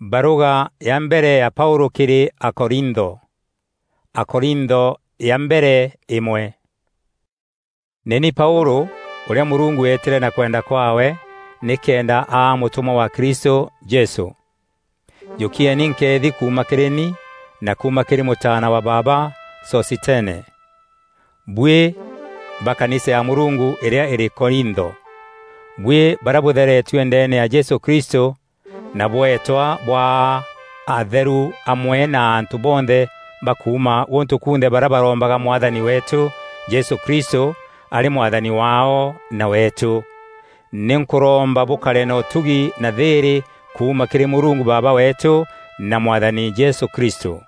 Baruga ya mbere ya Paulo kiri Akorintho ya mbere imwe. Neni Paulo uria Murungu etire na kwenda kwawe nikenda mutumwa wa Kristo Jesu. Yukie ninkethi kuma kireni na kuma kiri mutana wa baba Sositene. Bwe bakanisa ya Murungu iria iri Korintho. Bwe barabuthere ndene ya Jesu Kristo na bwetwa bwa atheru amwe na antu bonde bakuma wontu kunde barabarombaga mwathani wetu Jesu Kristo ali mwathani wao na wetu. Ninkuromba bukale no tugi na thiri kuma kiri Murungu baba wetu na mwathani Jesu Kristo.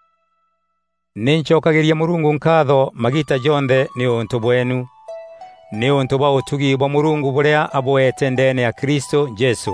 Ninchokagiria Murungu nkatho magita jonde ni untu bwenu. Ni untu ba utugi bwa Murungu buria abwete ndene ya Kristo Jesu.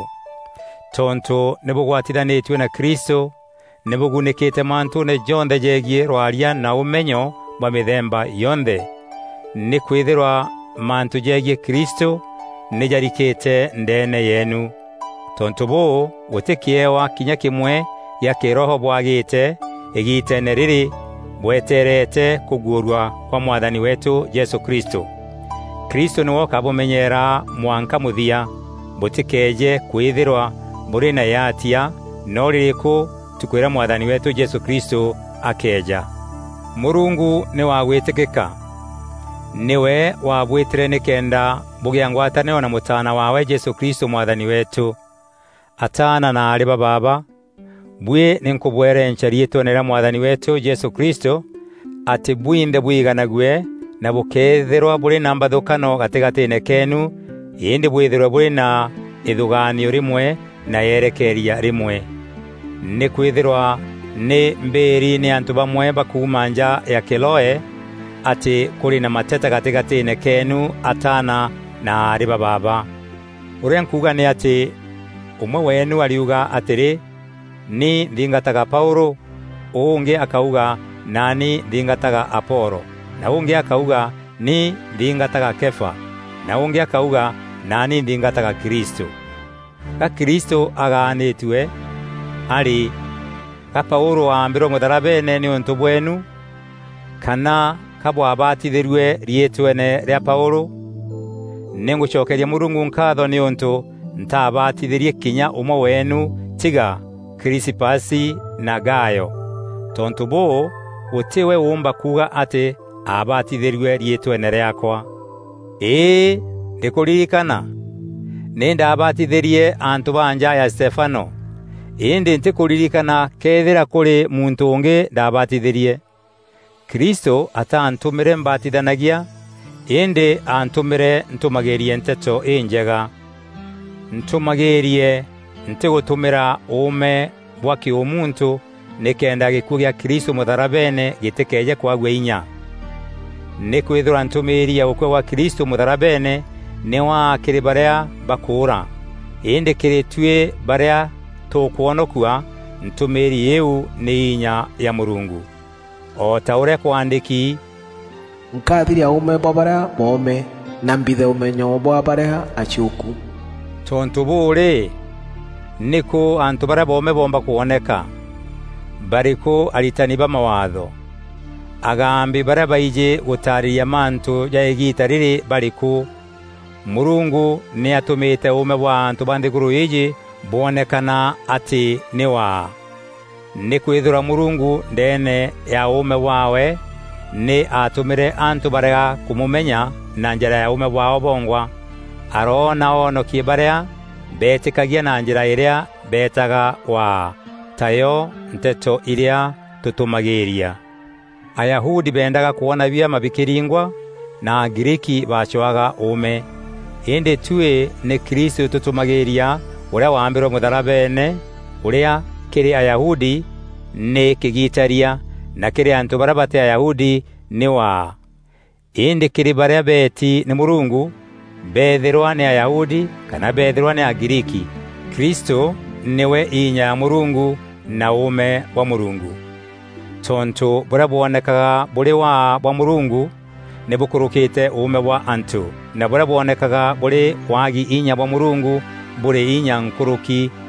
Tonto nebugwatiranitwe na Kristo nebugunikite mantu ne jonde jegie rwaria na umenyo bwa mithemba yonde. Ni kwithirwa mantu jegie Kristo nijarikite ndene yenu. Tonto bo gutikiewa kinya kimwe ya kiroho bwagite igite neriri bweterete kugurwa kwa mwathani wetu Jesu Kristo. Kristo niwo kabumenyera mwanka muthia butikeje kwithirwa buri na yatia noririku tukwira mwathani wetu Jesu Kristo akeja. Murungu ni wagwitikika. Niwe wabwitire nikenda bugiangwataneo na mutana wawe Jesu Kristo mwathani wetu. Atana na ali baba bwe ninkubwere nchariyetonera mwathani wetu Jesu Kristo ati bwinde bwiganagwe na bukethirwa buri namba thukano gatigatine kenu indi bwithirwa buri na ithuganio rimwe na yerekeria rimwe. Ni kwithirwa ni mbiri ni antu bamwe bakuma nja ya Keloe ati kuri na mateta gatigatine kenu atana na ari baba. Uria nkuga ni ati umwe wenu aliuga atiri ni ndingataga Paulo, unge akauga nani ndingataga Apolo, na unge akauga ni ndingataga Kefa, na unge akauga nani ndingataga Kristo. Ka Kristo aganitwe ali ka Paulo ambiro mutharabene ni untu bwenu kana kabwabatithirwe rietwene ria Paulo. Ningucokeria Murungu nkatho ni untu ntabatithirie kinya umwe wenu tiga Krisipasi na Gayo. Tontu bo utiwe umba kuga ati abatithirwe rietwene riakwa. Ndikuririkana nenda abatithirie antu banja ya Stefano. Indi ntikuririkana kethira kuri muntu ungi ndabatithirie. Kristo atantumire mbatithanagia indi antumire ntumagerie nteto injega. Ntumagerie ntigutumira ume bwaki omuntu nikenda gikugia Kristo mutharabene gitikeje kwagwe inya. Nikwithura ntumiria ukwe wa Kristo mutharabene ni wa kiri baria bakura indi kiri tue baria tukwonokua ntumiri yeu ni inya ya Murungu. O taure kwandiki nkathiria ume bwa baria bome na mbithe umenyo bwa baria achuku. Tontu bure niko antu baria bome bomba kuoneka bariko alitani ba mawatho agambi baria baije gutariria mantu ya igita riri bariko. Murungu ni atumite ume bwa antu bandikuru iji bonekana ati niwa. Ni kwithura Murungu ndene ya ume wawe ni atumire antu baria kumumenya na njira ya ume wao bongwa. Arona ono kibaria betikagia na njira iria betaga wa tayo nteto iria tutumagiria. Ayahudi bendaga kuona bia mabikiringwa na Giriki bachoaga ume. Indi tue ni Kristo tutumagiria uria wambiro mutharabene uria kiri Ayahudi ni kigitaria na kiri antu barabate Ayahudi ni wa. Indi kiri baria beti ni Murungu bethirwa ni Ayahudi kana bethirwa ni Agiriki. Kristo niwe inya ya Murungu na ume wa Murungu. Tonto burabonekaga buri wa bwa Murungu nebukurukite ume bwa antu na burabonekaga buri wagi inya bwa Murungu buri inya nkuruki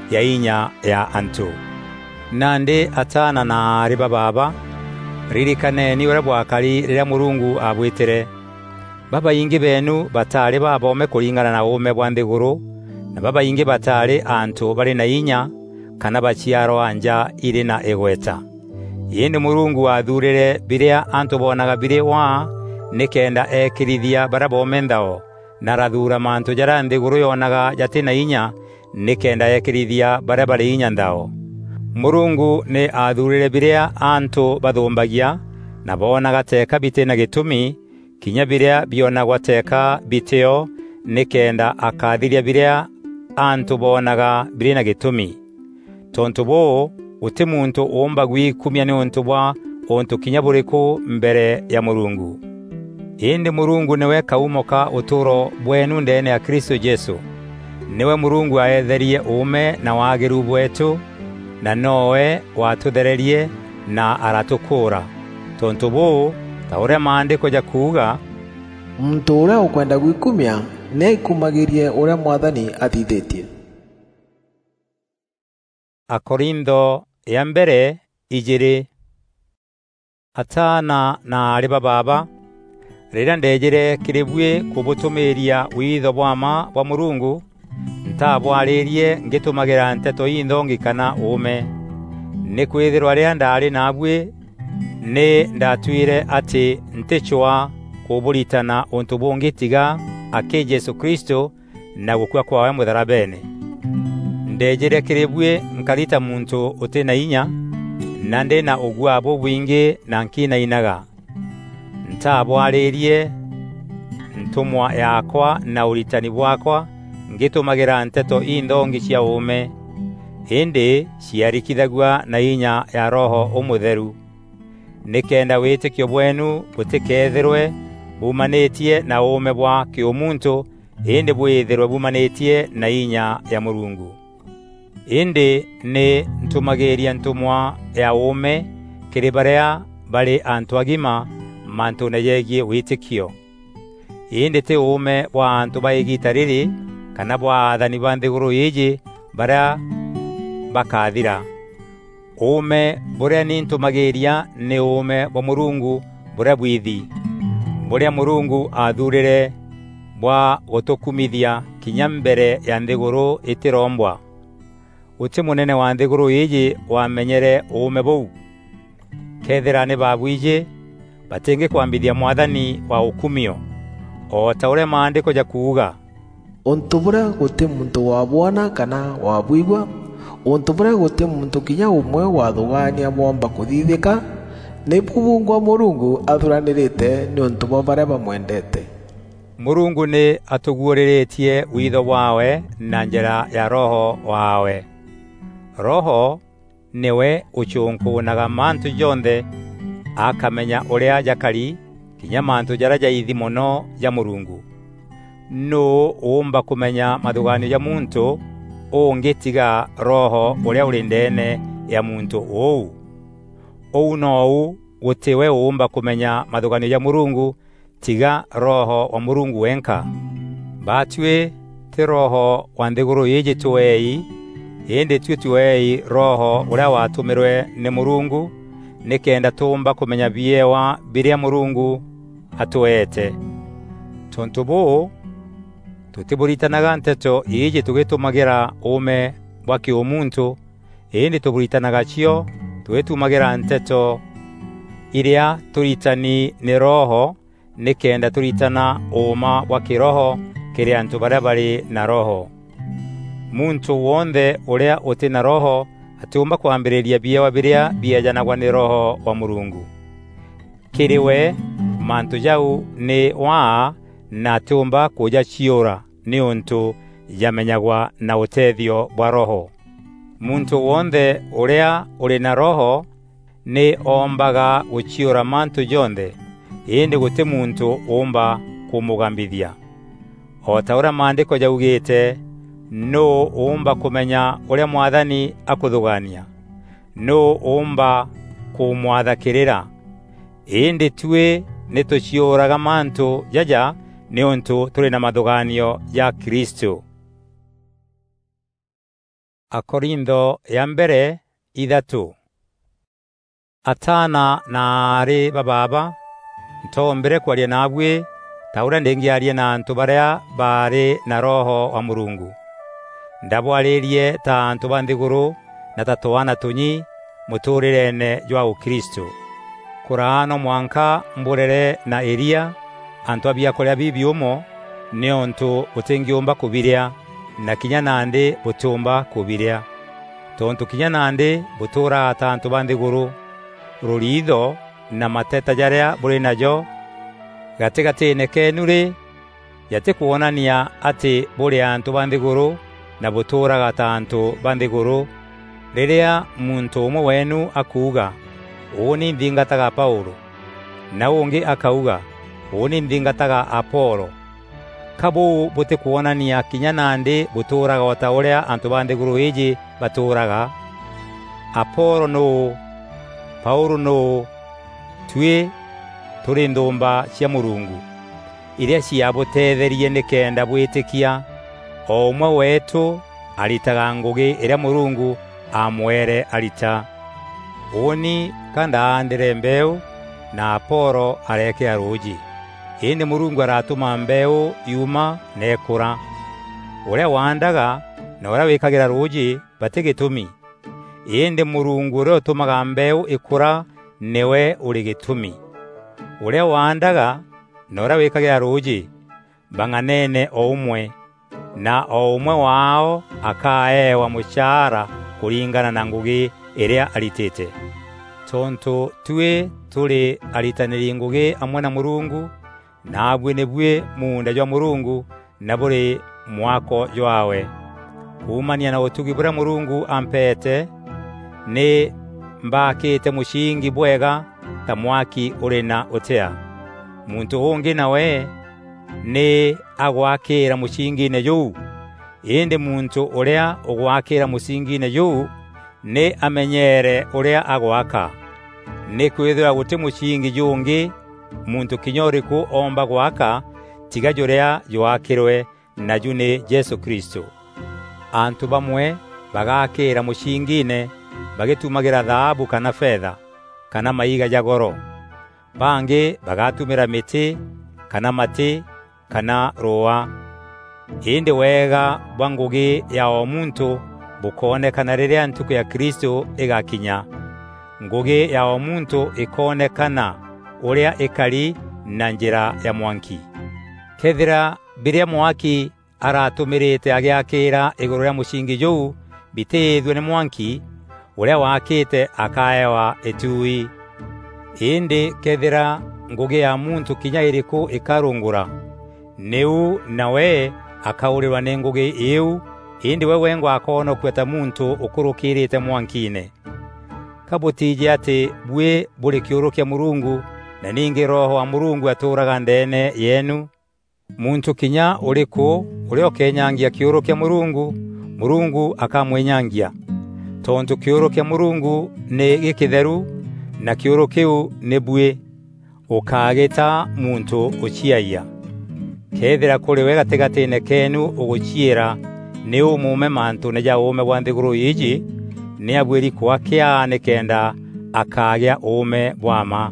ya inya ya antu. Nande atana na ariba baba ririkane ni ora bwakali rira Murungu abwitere baba yingi benu batale babome kulingana na ume bwa ndiguru na baba yingi batale antu bali na inya kana bachiaro anja iri na egweta. Yende Murungu athurire biria antu bonaga bire wa nikenda ekirithia barabome ndao na rathura mantu jara ndiguru yonaga jatina inya nikenda ekirithia barabare inya ndao. Murungu ne athurire biria antu bathumbagia na bonaga teka bitena gitumi kinya biria biona gwateka biteo nikenda akathiria biria antu bonaga birina gitumi. Tontu bo uti muntu omba gwikumya ni ontu bwa ontu kinya buriku mbere ya Murungu. Indi Murungu newe kaumoka uturo bwenu ndene ya Kristo Jesu. Newe Murungu aetherie ume na wagiru bwetu na noe watuthererie na aratukura. Tontu bo taure maandiko ja kuuga muntu uria ukwenda gwikumya ne ikumagirie uria Mwathani athithitie. Akorintho ya mbere 2. Atana na ariba baba rira ndejere kiribwe kubutumiria witho bwama bwa Murungu ntabwaririe ngitumagira nteto indongikana ume ne kwithirwa ria ndari nabwe ne ndatwire ati ntechwa kuburitana ontu bongitiga ake Yesu Kristo na gukwa kwawe mutharabene. Ndejere kiribwe nkalita muntu utena inya nande na ogwabo bwingi na nkina inaga ntabwaririe ntumwa yakwa na uritani bwakwa ngitumagira nteto indongi cia ume indi ciarikithagwa na inya ya Roho umutheru nikenda witikio bwenu butikethirwe bumanetie na ume bwa kiumuntu indi bwithirwe bumanetie na inya ya Murungu. Indi ne ntumageria ntumwa ya ume kiribarea bali antu agima mantu neyegie witikio. Indi te ume bwa antu bayigitariri kana bwa athani bandiguru yiji bara bakathira. Ume buria ni ntumageria ne ume bwa Murungu buria bwithi buria Murungu athurire bwa gutukumithia kinya mbere ya ndiguru itirombwa. Uti munene wa ndiguru yiji wamenyere ume bou kethira ne babwije batenge kwambithia Mwathani wa ukumio o taure maandiko ja kuuga ontu buria guti muntu wabwana kana wabwigwa ontu buria guti muntu kinya umwe wathugania bomba kuthithika ni bubungwa Murungu athuranirite ni ontu bo baria bamwendete. Murungu ni atuguriretie witho wawe na njira ya Roho wawe. Roho niwe uchunkunaga mantu jonthe akamenya uria jakari kinya mantu jaraja ithi muno ya Murungu. No umba kumenya mathuganio ya muntu ungitiga Roho uria uri ndene ya muntu ou no gutiwe umba kumenya mathuganio ya Murungu tiga Roho wa Murungu wenka. Batwe ti Roho wa ndiguru yiji tuwei indi tuwei Roho uria watumirwe ni Murungu nikenda tumba kumenya biewa biria Murungu atuete. Tontu bo tutiburitanaga nteto yiji tugitumagira ume bwa kiumuntu indi tuburitanaga cio tuitumagira nteto iria turitani ni Roho nikenda turitana uma bwa kiroho kiria antu baria bari na Roho. Muntu wonde uria uti na Roho atumba kwambiriria biewa biria biajanagwa ni Roho wa Murungu. Kiriwe mantu jau ni wa na tumba kuja chiora ni untu yamenyagwa na utethio bwa Roho. Muntu wonde uria uri na Roho ni ombaga uchiora mantu jonde indi guti muntu umba kumugambithia. O taura maandiko jaugite no umba kumenya uria Mwathani akuthugania no umba kumwathakirira indi tue nitucioraga mantu jaja ni untu turi na mathuganio ya Kristo. Akorintho ya mbere 3. Atana na ari bababa ntombere kwaria nabwe taura ndengiarie na antu baria bari na roho wa Murungu. Ndabwaririe ta antu bandiguru na tatoana tunyi muturirene jwa Kristo. Kurano mwanka mburere na Elia antu abia kolia bibiumo ne onto utengiomba kubiria na kinyanande butumba kubiria. Tonto kinyanande butura ata antu bandiguru rurido na mateta jaria buri najo gategate nekenure yate kuonania ati buri antu bandiguru na butura gata antu bandiguru riria muntu umwe wenu akuga oni ndingataga Paulo na ungi akauga oni ndingataga Apolo kabo bote kuonania kinyanande butura gata uria antu bandiguru eje baturaga Apolo no Paulo no tue turi ndomba cia Murungu iria ciabotetherie nikenda bwitikia o umwe wetu alitaga ngugi iria Murungu amwere alita oni kanda andere mbeu na Apolo areke aruji indi Murungu aratuma mbeu yuma nekura uria wandaga na uria wikagira ruji bategitumi indi Murungu ro tumaga mbeu ikura newe uri gitumi uria wandaga na uria wikagira ruji banganene o umwe na o umwe wao akaewa mushara kuringana na ngugi iria alitete. Tonto tue turi alitaniri ngugi amwe na Murungu na abwe nebwe munda jwa Murungu na buri mwako jwawe kumania na utugi bura Murungu ampete ne mbakite mushingi bwega ta mwaki uri na utea muntu ungi nawe ne agwakira mushingi ne juu inde muntu uria ugwakira mushingi ne juu ne amenyere uria agwaka ne kwithira guti mushingi jungi muntu kinyoriku omba gwaka tiga juria jwakirwe na june Yesu Kristo. Antu bamwe bagakira mushingine bagetumagira dhahabu kana fedha kana maiga jagoro bange bagatumira miti kana mati kana roa inde wega bangugi ya omuntu bukone kana riria ntuku ya Kristo igakinya ngugi ya omuntu ikone kana uria ikari na njira ya mwanki kethira biria mwaki aratumirite agiakira iguru ya mushingi juu bitethwe ni mwanki uria wakite akaewa etui indi kethira ngugi ya muntu kinya iriku ikarungura neu nawe akaurirwa ne ngugi iu indi wewe ngo akono kweta muntu ukurukirite mwankine kabutije ati bwe buri kiurukia Murungu na ningi roho wa Murungu aturaga ndene yenu muntu kinya uriku urio kenyangia kiurukia Murungu akamwenyangia tonto kiurukia Murungu ne gikitheru na kiurukiu ne bwe ukageta muntu uchiaia kethira kuri wega tegatene kenu uguchiera ne umume mantu ne ja ume bwandiguru yiji ne abweri kwakia ne kenda akagya ume bwama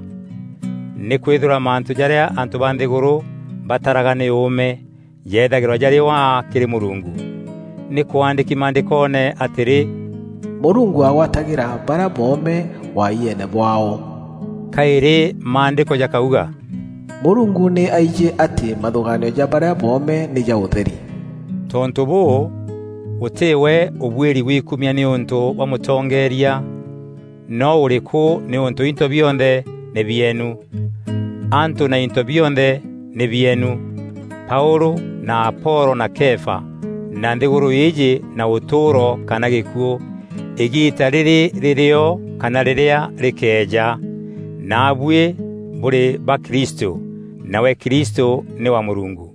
ne kwithura mantu jaria antu bandiguru bataraga ne ume yethagirwa jari wa kiri Murungu ne kwandiki mandikone atiri Murungu awatagira bara bome wa yene bwao kaire mandiko jakauga Murungu ne aije ati mathuganio ja bara bome ni ja utheri tonto bo utewe ubweri wikumya ni unto wa mutongeria no uriku ni unto into bionde ne bienu anto na into bionde ne bienu Paulo na Apolo na Kefa na ndiguru yiji na uturo kana gikuo igita ririo kana riria rikeja nabwe buri ba Kristo nawe Kristo ni wa Murungu.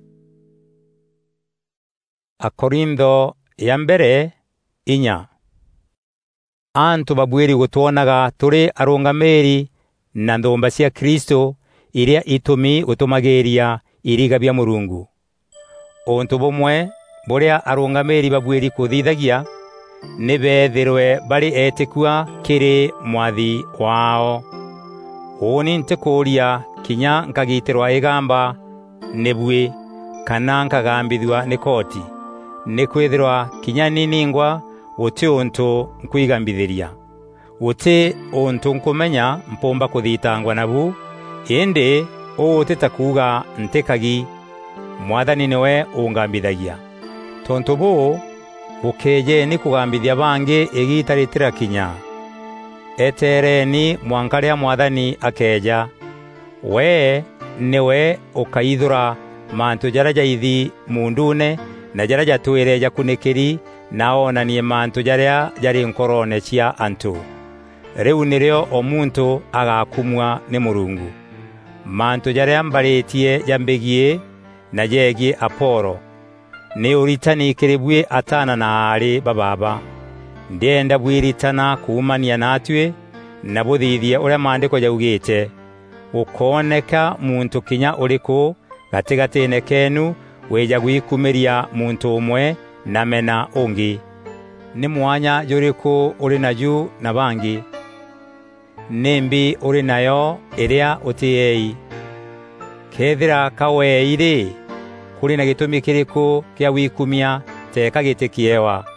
Akorintho ya mbere 4. Antu babwiri gutuonaga turi arungameri na ndomba cia Kristo iria itumi utumageria iriga bya Murungu. Onto bomwe buria arungameri babwiri kuthithagia nibethirwe bari etikua kiri mwathi wao. Oni ntikuria kinya nkagitirwa igamba nebwe kana nkagambithwa ni koti, nikwithirwa kinya niningwa guti untu nkwigambithiria, guti untu nkumenya mpomba kuthitangwa nabu, indi utita kuga ntikagi Mwathani niwe ungambithagia. Tontu bu bukeje ni kugambithia bangi igitaritira kinya. Etereni mwankaria Mwathani akeja, we niwe ukaithura mantu jaraja ithi mundune na jaraja tuireja kunikiri naonanie mantu jaria jari nkorone cia antu. Riu nirio omuntu agakumwa ni Murungu. Mantu jaria mbaritie jambigie na jegie Apolo ni uritani kiribwe atana na ari bababa. Ndienda bwiritana kuumania natwe na buthithie uria maandiko jaugite, ukoneka muntu kinya uriku gatigatine kenu weja gwikumiria muntu umwe na mena ungi. Ni mwanya yuriku uri naju na bangi, nimbi uri nayo iria utiei. Kethira kaweiri kuri na gitumi kiriku kia wikumia teka gitikiewa.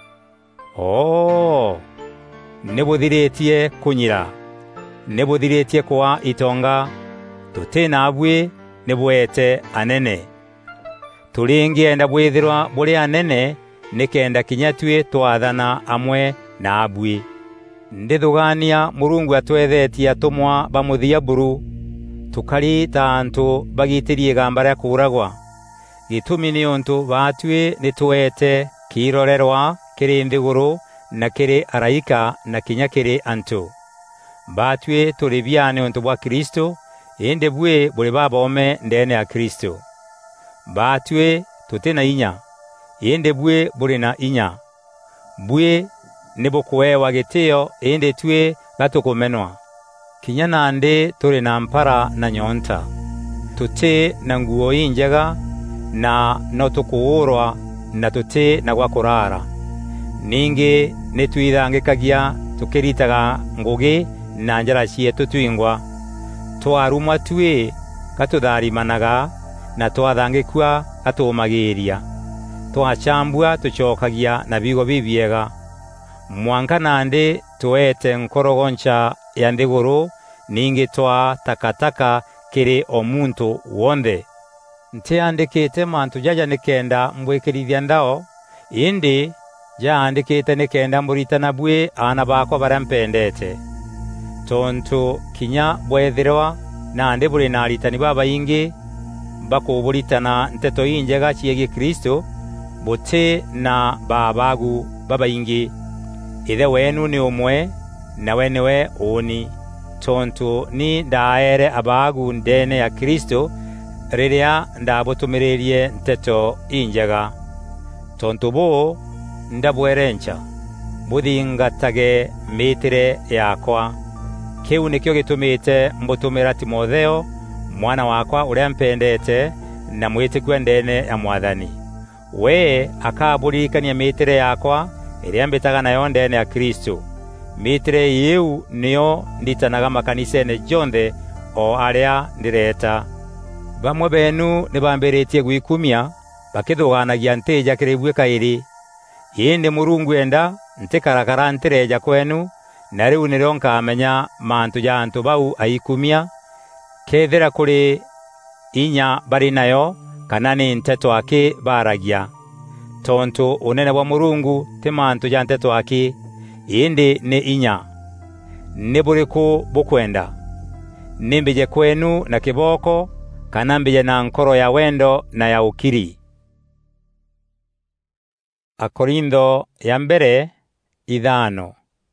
Nebuthiretie kunyira, nebuthiretie kwa itonga, tutina abwe nebuete anene. Tulingienda bwithirwa buri anene nikenda kinyatwe twathana amwe na abwe. Ndithugania Murungu atwethetie atumwa bamuthia buru, tukari ta antu bagitirie gambara kuragwa. Gitumi ni untu batwe nitwete kirorerwa kiri ndiguru na kiri araika na kinya kiri antu. Batwe tulibiane untu bwa Kristo, ende bwe buli babome ndene ya Kristo. Batwe tutina inya, ende bwe buli na inya. Bwe nibo kuewa gitio, ende twe gatukumenwa. Kinya nande tuli na mpara na nyonta. Tute na nguo injega na notukuurwa na tute na gwakurara. Ningi nitwithangikagia tukiritaga ngugi na njara cietu twingwa. Twarumwa twe katutharimanaga na twathangikua atumagiria. Twachambua tuchokagia na bigo bibiega. Mwanka nande tuete nkorogoncha ya ndiguru, ningi twa takataka kiri omuntu wonde. Ntiandikite mantu jaja nikenda mbwikirithia ndao, indi jaandikite nikenda muritana bwe ana bako barampendete. Tontu kinya bwethirwa nande buri na aritani baba ingi bakuburitana nteto injega ciege Kristo, bote na babagu baba ingi. Ithe wenu ni umwe na wenewe uni. Tontu ni ndaere abagu ndene ya Kristo riria ndabutumirerie nteto injega. Tontu bo ndabwerencha buthingatage mitire yakwa. Kiu nikyo gitumite mbutumira Timotheo mwana wakwa uria mpendete na mwitikwe ndene ya Mwathani. We akaburikania mitire yakwa iria mbitaga nayo ndene ya Kristo. Mitire yiu niyo nditanaga makanisene jonthe o aria ndireta. Bamwe benu nibambiritie gwikumia bakithuganagia ntija kiribwe kairi. Yende Murungu enda ntikarakara ntireja kwenu, na riu nirio nkamenya mantu ja antu bau aikumia. Kethira kuri inya bari nayo kana ni nteto ake baragia. Tontu unene bwa Murungu ti mantu ja nteto ake, indi ni inya. Niburiku bukwenda, nimbije kwenu na kiboko kana mbije na nkoro ya wendo na ya ukiri. Akorintho ya mbere 5.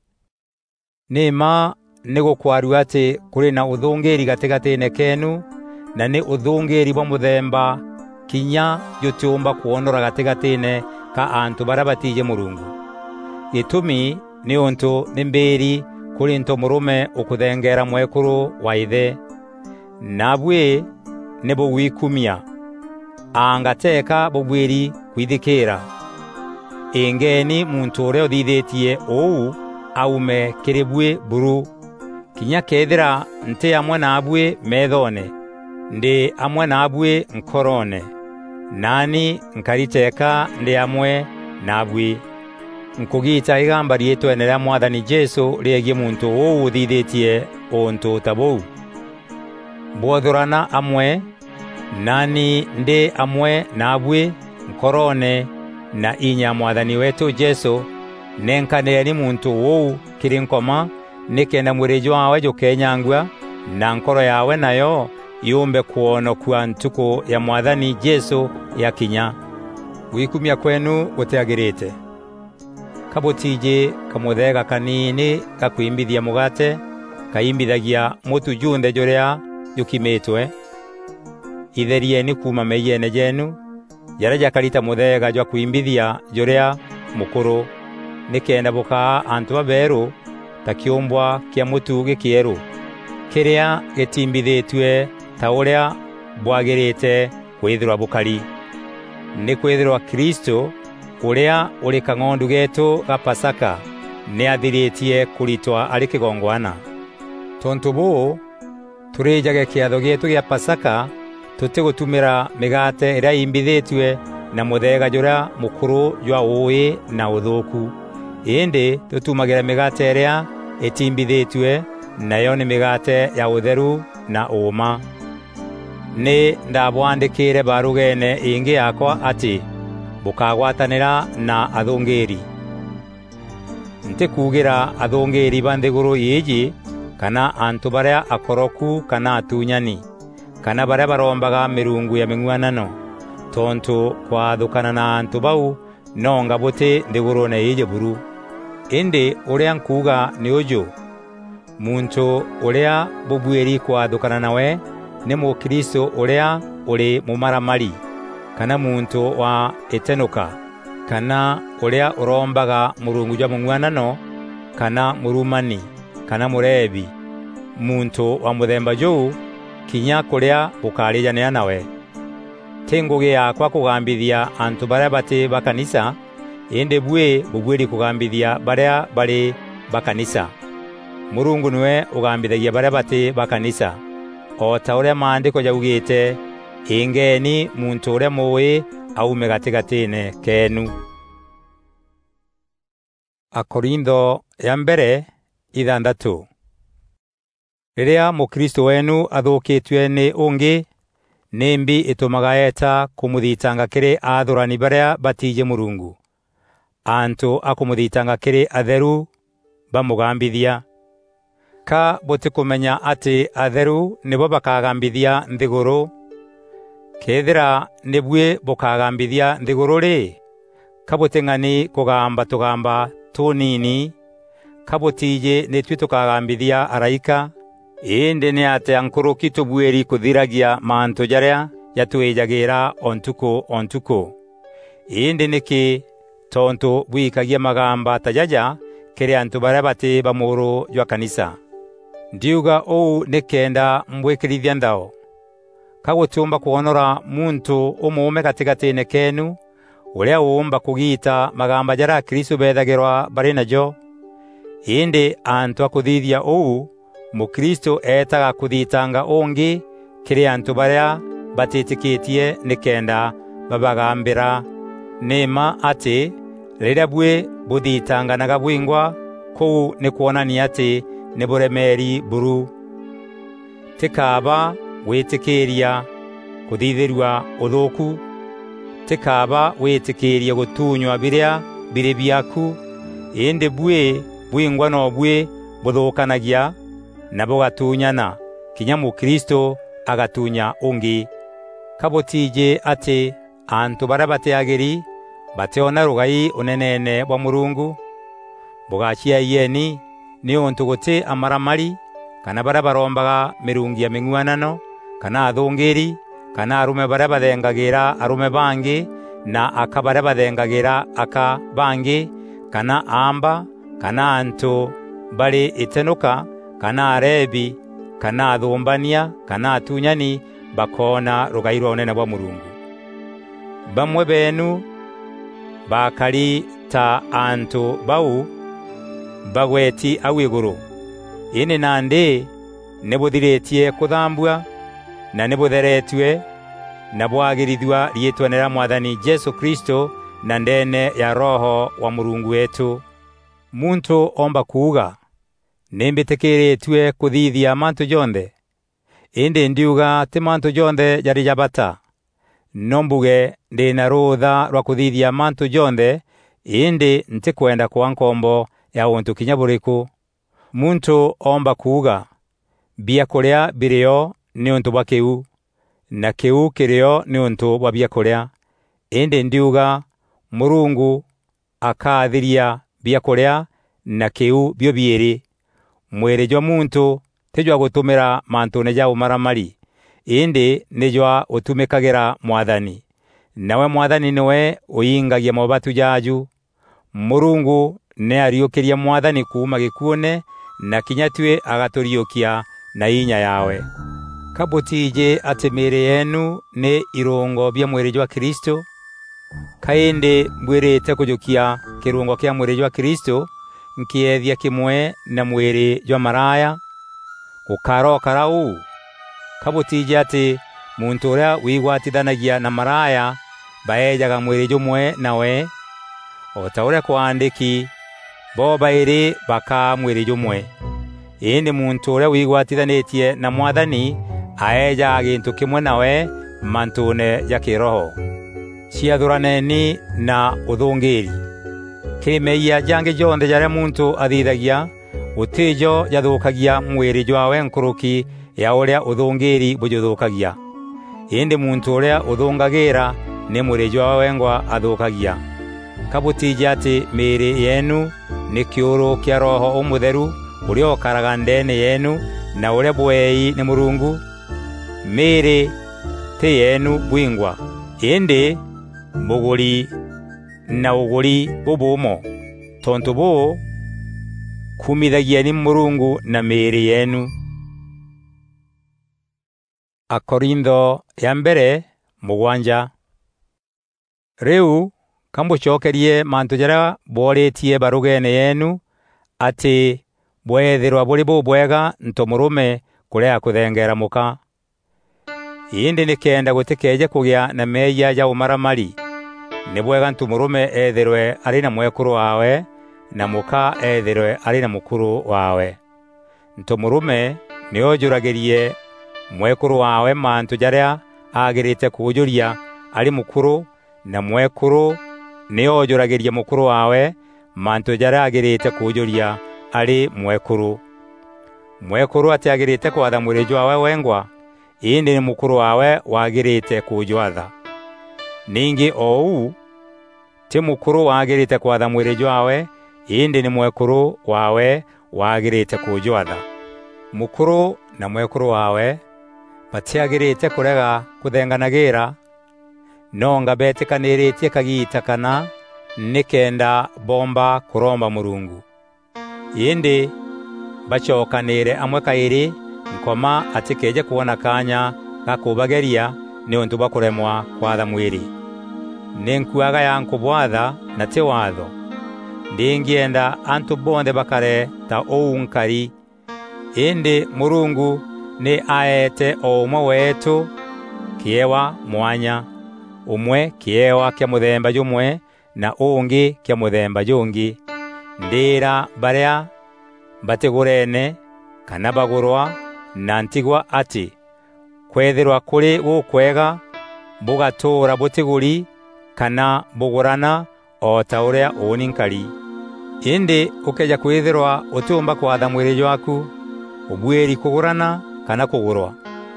Nima nigukwaru ati kuri na uthungiri gatigatine kenu, na ni uthungiri bwa muthemba kinya yutumba kuonora gatigatine ka antu barabatije Murungu. Gitumi ni untu nimbiri kuri nto murume ukuthengera mwekuru wa ithe, nabwe nebo wikumia angateka bubwiri kwithikira. ingeni muntu uria uthithitie ou aume kiribwe buru kinya kethira nti amwe nabwe methone ndi amwe nabwe nkorone nani nkariteka ndi amwe nabwe nkugita igamba rietwene rya Mwathani Jesu riegie muntu ou uthithitie onto tabou bothorana amwe nani ndi amwe nabwe nkorone na inya Mwathani wetu Jesu nenkane ni muntu ou kirinkoma nikenda mwirejo wawe jukenyangwa na nkoro yawe nayo yumbe kuono kwa ntuko ya Mwathani Jesu yakinya wikumya kwenu guteagirite kabotije kamuthega kanini kakwimbithia mugate kaimbithagia mutu junde jorea yukimetwe itherieni kuma meyene jenu yaraja kalita muthega jwa kwimbithia jorea mukuru nikenda buka antu baberu takiombwa kia mutu gikieru kiria gitimbithitwe ta uria bwagirite kwithirwa bukari ni kwithirwa Kristo uria uri kangondu getu ga Pasaka ni athiritie kuritwa ari kigongwana tontubu turijage kiatho gitu gia Pasaka tutigutumira migate ira imbithitwe na muthega jura mukuru jwa uwi na uthuku indi tutumagira migate ria itimbithitwe nayo ni migate ya utheru na uma ni ndabwandikire barugene ingi yakwa ati bukagwatanira na athungiri nti kugira athungiri banthiguru yiji kana antu baria akoroku kana atunyani kana baria barombaga mirungu ya ming'wanano tontu kwathukana na antu bau nonga buti nthiguru na yiji buru indi uria nkuga ni uju muntu uria bubwiri kwathukana nawe ni mukristo uria uri mumaramari kana muntu wa etenuka kana uria urombaga murungu jwa mung'wanano kana murumani kana murebi muntu wa muthemba juu kinya kuria bukarijania nawe tingugi yakwa kugambithia antu baria bati bakanisa inde bwe bubwiri kugambithia baria bari bakanisa murungu niwe ugambithagia baria bati bakanisa o ta uria maandiko jaugite ingeni muntu uria muwi aume gatigatine kenu Akorintho ya mbere 6 riria mukristo wenu athukitwe ni ungi nimbi itumaga eta kumuthitanga kiri athurani baria batije murungu antu akumuthitanga kiri atheru bamugambithia ka botikumenya ati atheru nibo bakagambithia nthiguru kethira nibwe bukagambithia nthiguru ri kabotengani kugamba tugamba tunini kabotije netwe tukagambithia araika inde ni ate ankuruki tubweri kuthiragia mantu jaria yatwejagira ontuko inde niki tonto bwikagia magamba tajaja kiri antu baria bati bamuru jwa kanisa ndiuga ou nikenda mbwikirithia ndao kagutumba kuonora muntu umume gatigatine kenu uria umba kugita magamba jara Kristo bethagirwa bari najo inde antu akuthithia ou mukristo etaga kuthitanga ungi kiri antu baria batitikitie nikenda babagambira nema ati riria bwe buthitanga na gabwingwa kou ni kuonania ati ni buremeri buru tikaba witikiria kuthithirwa uthuku tikaba witikiria gutunywa biria biri biaku inde bwe bwingwa no bwe buthukanagia na bugatunyana kinya mukristo agatunya ungi kabotije ati antu baria bateagiri bateona rugai unenene bwa murungu bugachia yeni ni untu guti amaramari kana baria barombaga mirungi ya ming'wanano kana athungiri kana arume baria bathengagira arume bangi na akabaria bathengagira aka bangi kana amba kana antu bari itenuka kana arebi kana athumbania kana atunyani bakona rugai rwa unene bwa murungu bamwe benu bakari ta antu bau bagweti awiguru. Ine nande nebuthiretie kuthambua na nebutheretwe na bwagirithwa rietwanira Mwathani Jesu Kristo na ndene ya Roho wa Murungu wetu. Muntu omba kuuga nembitekeretwe kuthithia mantu jonthe. Indi ndiuga ti mantu jonthe jari jabata. Nombuge ndina rutha rwa kuthithia mantu jonthe, indi ntikwenda kwa nkombo ya untu kinyaburiku. Muntu omba kuuga bia kuria birio ni untu bwa kiu, na kiu kirio ni untu bwa bia kuria. Indi ndiuga Murungu akathiria bia kuria na kiu bio bieri. Mwiri jwa muntu tijwa gutumira mantu ne ja umaramari, indi nijwa utumikagira Mwathani. Nawe Mwathani niwe uyingagia mobatu jaju. Murungu ne ariukiria Mwathani kuuma gikuone na kinyatwe agaturiukia na inya yawe. Kabutije ati miri yenu ne irungo bya mwiri jwa Kristo. Kainde mbwirete kujukia kirungo kya mwiri jwa Kristo nkiethia kimwe na mwiri jwa maraya. Kukaro karau kabutije ati muntu uria wigwatithanagia na maraya baejaga mwiri jumwe nawe. Otaure kuandiki bo bairi baka mwiri jumwe. Indi muntu uria wigwatithanetie na Mwathani aeja gintu kimwe nawe mantune ya kiroho. Ciathuraneni na uthungiri. Kimeia jange jonde jare muntu athithagia utijo yathukagia mwiri jwawe nkuruki ya uria uthungiri bujuthukagia. Indi muntu uria uthungagira ni mwiri jwawe ngwa athukagia. Kabutije ati miri yenu ni kiuru kia Roho Umutheru uria ukaraga ndene yenu na uria bwei ni Murungu. Miri te yenu bwingwa, indi muguri na uguri bubumo. Tontu bu kumithagia ni Murungu na miri yenu. Akorintho ya mbere 7. Riu kambucokerie mantu jara boretie barugene yenu ati bwethirwa buri bubwega ntomurume kurea kuthengera muka. Indi nikenda gutikeje kugia na meya ya umaramari. Nibwega ntomurume ethirwe ari na mwekuru wawe na muka ethirwe ari na mukuru wawe. Ntomurume niojuragirie mwekuru wawe mantu jara agirite kujuria ari mukuru, na mwekuru niojuragirie mukuru wawe mantu jara agirite kujuria ari mwekuru. Mwekuru atiagirite kwatha mwiri jwawe wengwa, indi ni mukuru wawe wagirite kujwatha. Ningi ou ti mukuru wagirite kwatha mwiri jwawe, indi ni mwekuru wawe wagirite kujwatha. Mukuru na mwekuru wawe batiagirite kurega kuthenganagira, nonga betikaniretie kagita kana nikenda bomba kuromba Murungu. Indi bacokanire amwe kairi nkoma atikeje kuona kanya gakubageria ni untu bakuremwa kwatha mwiri. Nenkuaga yankubwatha na te watho. Ndingienda antu bonde bakare ta ounkari. Indi Murungu ni aete omwe wetu kiewa mwanya. Umwe kiewa kya muthemba jumwe na ungi kya muthemba jungi. Ndira baria batigurene kana bagurwa na ntigwa ati kwethirwa kuri gukwega bugatura butiguri kana bugurana o taurea uninkari. Indi ukeja kwethirwa utumba kwatha mwiri jwaku ubweri kugurana kana kugurwa.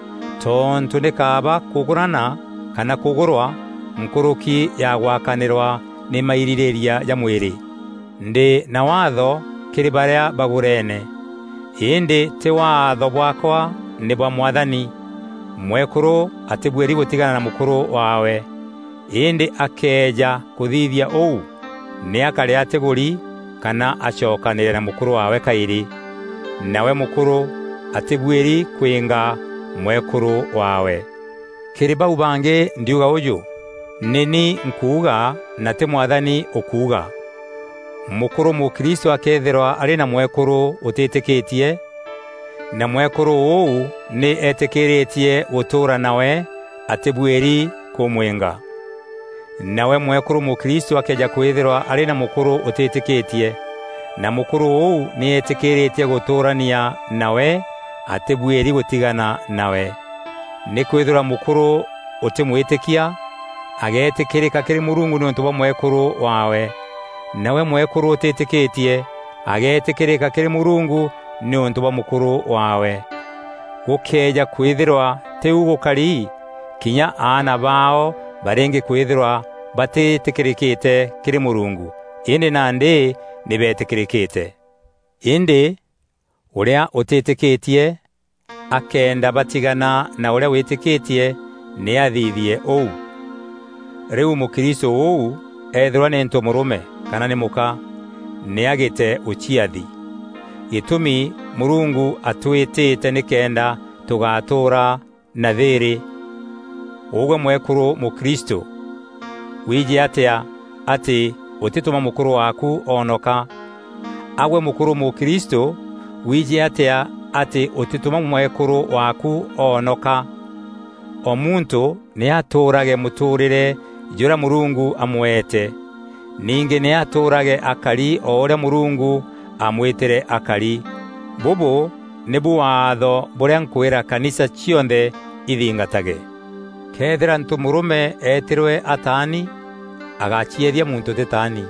Tontu nikaba kugurana kana kugurwa nkuruki ya gwakanirwa ni mairireria ya mwiri. Ndi na watho kiri baria bagurene. Indi ti watho bwakwa ni bwa Mwathani. Mwekuru atibweri gutigana na mukuru wawe. Indi akeja kuthithia ou ni akari atiguri kana acokanire na mukuru wawe kairi. Nawe mukuru atibweri kwinga mwekuru wawe. Kiri bau bange ndiuga uju nini nkuuga na ti Mwathani ukuuga. mukuru mu Kristo akethirwa ari na mwekuru utitikitie, na mwekuru uu ni etikiritie gutura nawe atibweri kumwenga. Nawe mwekuru mu Kristo akeja kwithirwa ari na mukuru utitikitie, na mukuru uu ni etikiritie guturania nawe atibweri gutigana nawe. Ni kwithirwa mukuru utimwitikia agetikirika kiri Murungu nontu wa mwekuru wawe, nawe mwekuru utitikitie agetikirika kiri Murungu nontu wa mukuru wawe. Gukeja kwithirwa tiu gukari kinya ana bao barenge kwithirwa batitikirikite kiri Murungu, indi nandi nibetikirikite. Indi uria utitikitie akenda batigana na uria witikitie ni athithie ou. Riu mukristo ou ethirwa ni ntomurume kana ni muka ni agite uchiathi. Gitumi Murungu atwitite nikenda tugatura na thiri. Ugwe mwekuru mukristo wije atia ati utituma mukuru waku onoka. Agwe mukuru mukristo wije atia ati utituma mwekuru waku onoka. Omuntu ni aturage muturire jura Murungu amwete, ninge ni aturage akari ore Murungu amwetere akari. Bubu nebu watho buria nkwira kanisa cionthe ithingatage. Kethira ntumurume etirwe atani agachieria muntu tetani.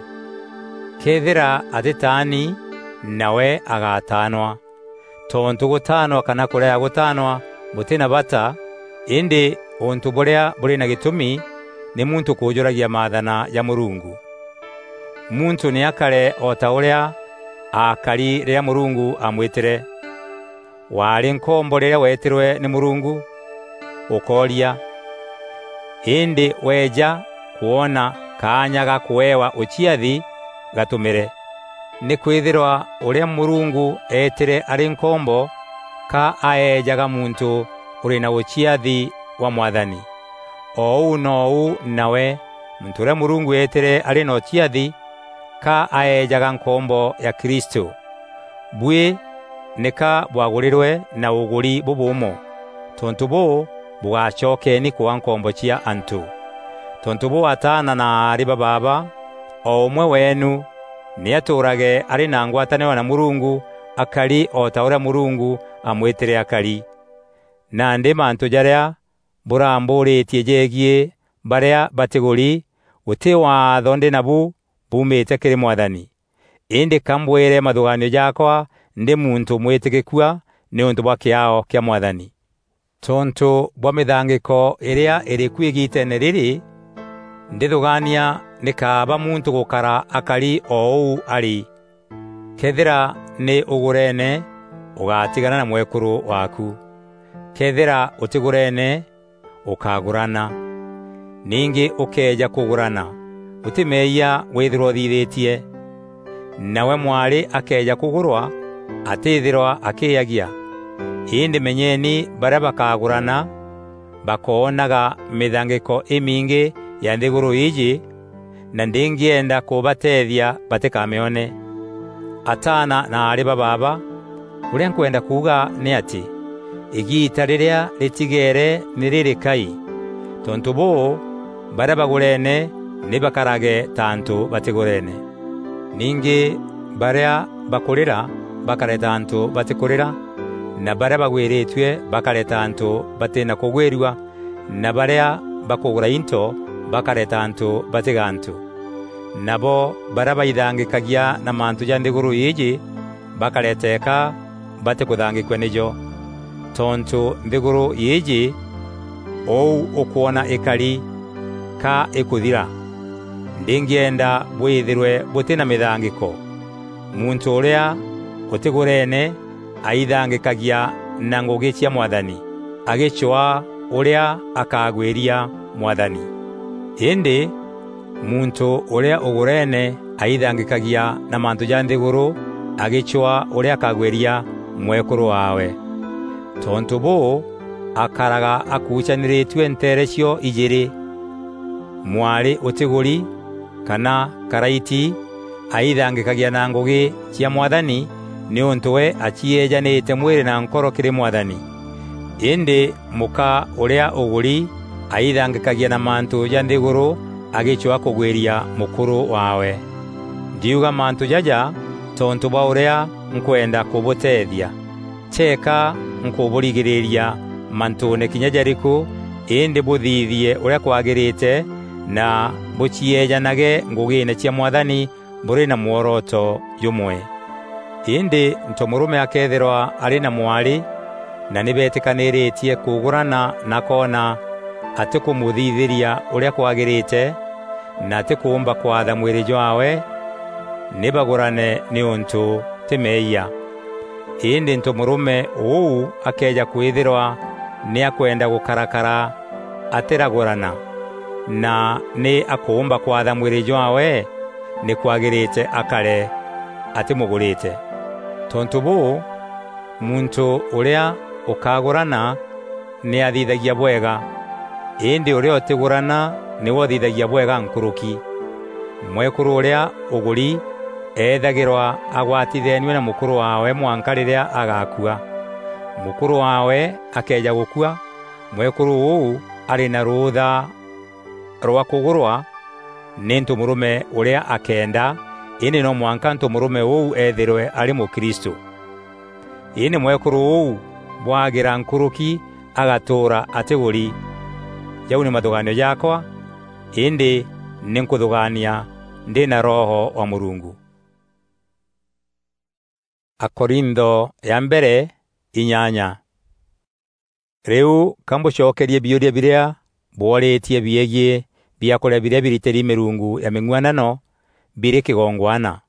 Kethira atetani nawe agatanwa. Tontu gutanwa kana kurea gutanwa butina bata, indi ontu buria buri na gitumi ni muntu kujuragia maathana ya Murungu. Muntu ni akare ota uria akari ria Murungu amwitere. Wari nkombo ria wetirwe ni Murungu ukoria, indi weja kuona kaanyaga kuewa uchiathi gatumire. Ni kwithirwa uria Murungu etire ari nkombo ka aejaga muntu uri na uchiathi wa Mwathani. Ou no nawe muntu uria Murungu etire ari no uchiathi ka aejaga nkombo ya Kristo. Bwe nika bwagurirwe na uguri bubumo, tontu bo bugachoke ni kwa nkombo chia antu. Tontu bo atana na ari baba o umwe wenu ni aturage ari na ngwatane na Murungu akari otaura Murungu amwetere akari. Na ndi mantu jaria buramburitie jegie baria batiguri uti watho ndi nabu bumite kiri Mwathani. Indi kambwire mathuganio jakwa ndi muntu mwitikikua ni untu bwa kiao kia Mwathani. Tontu bwa mithangiko iria iri kwigite neriri ndithugania nikaba muntu gukara akari ou ari. Kethira ni ugurene ugatigana na mwekuru waku. Kethira utigurene ukagurana. Ningi ukeja kugurana utimeia withirwo thithitie. Nawe mwari akeja kugurwa atithirwa akiyagia. Indi menyeni baria bakagurana bakonaga mithangiko imingi ya nthiguru iji, na ndingienda kubatethia batikameone. Atana na ari baba uria nkwenda kuga ni ati igita riria ritigere niriri kai. Tontu bo baria bagurene ni bakarage tantu batigurene. Ningi baria bakurira bakare tantu batikurira, na baria bagwiritwe bakare tantu batina kugwirwa, na baria bakugura into bakare tantu batigantu. Nabo baria baithangikagia na mantu ya nthiguru iji bakareteka batikuthangikwene nijo. Tontu nthiguru iji ou ukuona ikari ka ikuthira. Ndingienda bwithirwe butina mithangiko. Muntu uria utigurene aithangikagia na ngugi cia Mwathani agichwa uria akagwiria Mwathani. Indi muntu uria ugurene aithangikagia na mantu ya nthiguru agichwa uria akagwiria mwekuru wawe. Tontu bo akaraga akuchaniritwe nterecio ijiri. Mwari utiguri kana karaiti aithangikagia na ngugi cia Mwathani ni untu we achiejanite mwiri na nkoro kiri Mwathani. Indi muka uria uguri aithangikagia na mantu ya nthiguru agichwa kugwiria mukuru wawe. Ndiuga mantu jaja tontu ba uria nkwenda kubutethia. Cheka nkuburigireria mantu ne kinyajariku indi buthithie uria kwagirite na buchiejanage ngugine cia Mwathani buri na muoroto yumwe. Indi ntomurume akethirwa ari na mwari na nibetikaniritie kugurana na kona ati kumuthithiria uria kwagirite na ati kuumba kwatha mwiri jwawe nibagurane ni untu timeia. Indi ntomurume uu akeja kwithirwa ni akwenda gukarakara atiragurana na ni akuumba kwatha mwiri jwawe ni kwagirite akare ati mugurite. Tontu bu muntu uria ukagurana ni athithagia bwega, indi uria otigurana ni wothithagia bwega nkuruki. Mwekuru uria uguri ethagirwa agwatithenwe na mukuru wawe mwanka riria agakua. Mukuru wawe akeja gukua, mwekuru uu ari na rutha rwa kugurwa ni ntomurume uria akenda, indi no mwanka ntomurume uu ethirwe ari mukristo. Indi mwekuru uu bwagira nkuruki agatura atiguri. Jau ni mathuganio yakwa, indi ninkuthugania ndi na roho wa Murungu. Akorintho ya mbere 8. Riu kambucokerie biuria biria bworitie biegie bia kuria biria biriteri mirungu ya ming'wanano biri kigongwana.